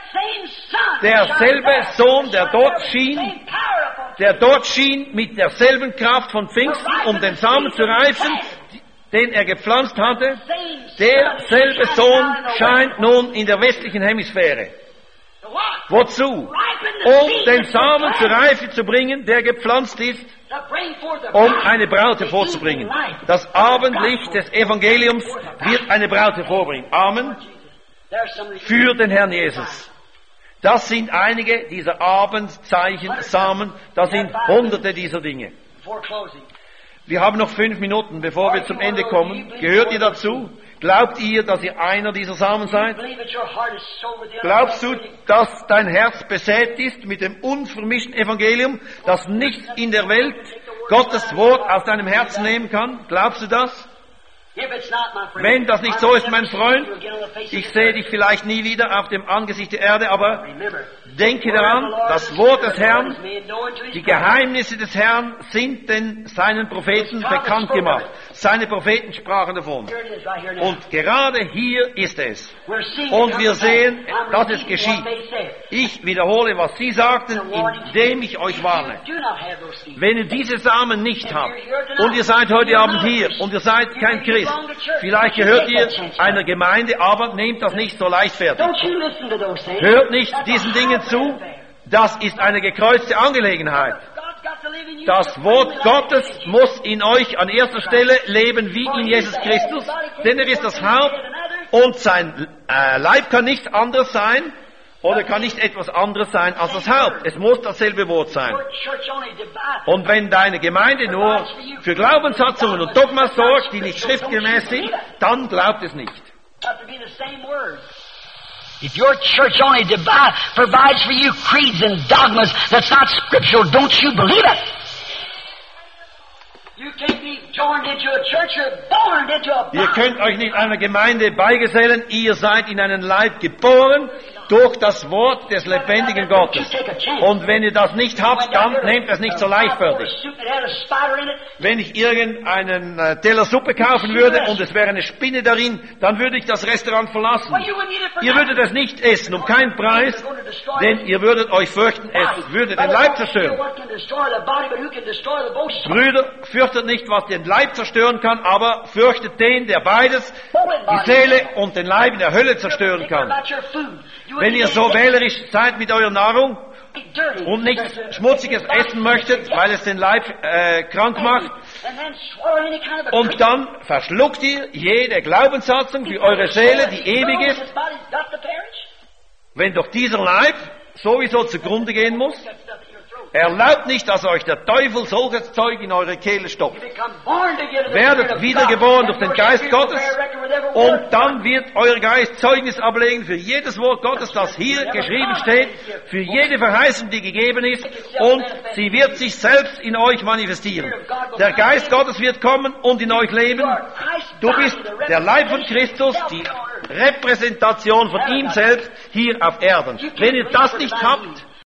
B: Derselbe Sohn, der dort schien, der dort schien mit derselben Kraft von Pfingsten, um den Samen zu reifen, den er gepflanzt hatte, derselbe Sohn scheint nun in der westlichen Hemisphäre. Wozu? Um den Samen zur Reife zu bringen, der gepflanzt ist, um eine Braut hervorzubringen. Das Abendlicht des Evangeliums wird eine Braut hervorbringen. Amen. Für den Herrn Jesus. Das sind einige dieser Abendzeichen, Samen, das sind hunderte dieser Dinge. Wir haben noch fünf Minuten, bevor wir zum Ende kommen. Gehört ihr dazu? Glaubt ihr, dass ihr einer dieser Samen seid? Glaubst du, dass dein Herz besät ist mit dem unvermischten Evangelium, das nichts in der Welt Gottes Wort aus deinem Herzen nehmen kann? Glaubst du das? Wenn das nicht so ist, mein Freund, ich sehe dich vielleicht nie wieder auf dem Angesicht der Erde, aber denke daran, das Wort des Herrn, die Geheimnisse des Herrn sind den seinen Propheten bekannt gemacht. Seine Propheten sprachen davon. Und gerade hier ist es. Und wir sehen, dass es geschieht. Ich wiederhole, was Sie sagten, indem ich euch warne. Wenn ihr diese Samen nicht habt, und ihr seid heute Abend hier, und ihr seid kein Christ, vielleicht gehört ihr einer Gemeinde, aber nehmt das nicht so leichtfertig. Hört nicht diesen Dingen zu. Das ist eine gekreuzte Angelegenheit. Das Wort Gottes muss in euch an erster Stelle leben wie in Jesus Christus, denn er ist das Haupt und sein äh, Leib kann nicht anders sein oder kann nicht etwas anderes sein als das Haupt. Es muss dasselbe Wort sein. Und wenn deine Gemeinde nur für Glaubenssatzungen und Dogmas sorgt, die nicht schriftgemäß sind, dann glaubt es nicht.
A: If your church only divide, provides for you creeds and dogmas that's not scriptural, don't you believe it? You can't be joined into a church, you're born into a body.
B: Ihr könnt euch nicht einer Gemeinde beigesellen, ihr seid in einen Leib geboren, durch das Wort des lebendigen Gottes. Und wenn ihr das nicht habt, dann nehmt es nicht so leichtfertig. Wenn ich irgendeinen äh, Teller Suppe kaufen würde und es wäre eine Spinne darin, dann würde ich das Restaurant verlassen. Ihr würdet es nicht essen, um keinen Preis, denn ihr würdet euch fürchten, es würde den Leib zerstören. Brüder, fürchtet nicht, was den Leib zerstören kann, aber fürchtet den, der beides, die Seele und den Leib in der Hölle zerstören kann. Wenn ihr so wählerisch seid mit eurer Nahrung und nichts Schmutziges essen möchtet, weil es den Leib äh, krank macht, und dann verschluckt ihr jede Glaubenssatzung für eure Seele, die ewig ist, wenn doch dieser Leib sowieso zugrunde gehen muss. Erlaubt nicht, dass euch der Teufel solches Zeug in eure Kehle stopft. Werdet wiedergeboren durch den Geist Gottes und dann wird euer Geist Zeugnis ablegen für jedes Wort Gottes, das hier geschrieben steht, für jede Verheißung, die gegeben ist, und sie wird sich selbst in euch manifestieren. Der Geist Gottes wird kommen und in euch leben. Du bist der Leib von Christus, die Repräsentation von ihm selbst hier auf Erden. Wenn ihr das nicht habt,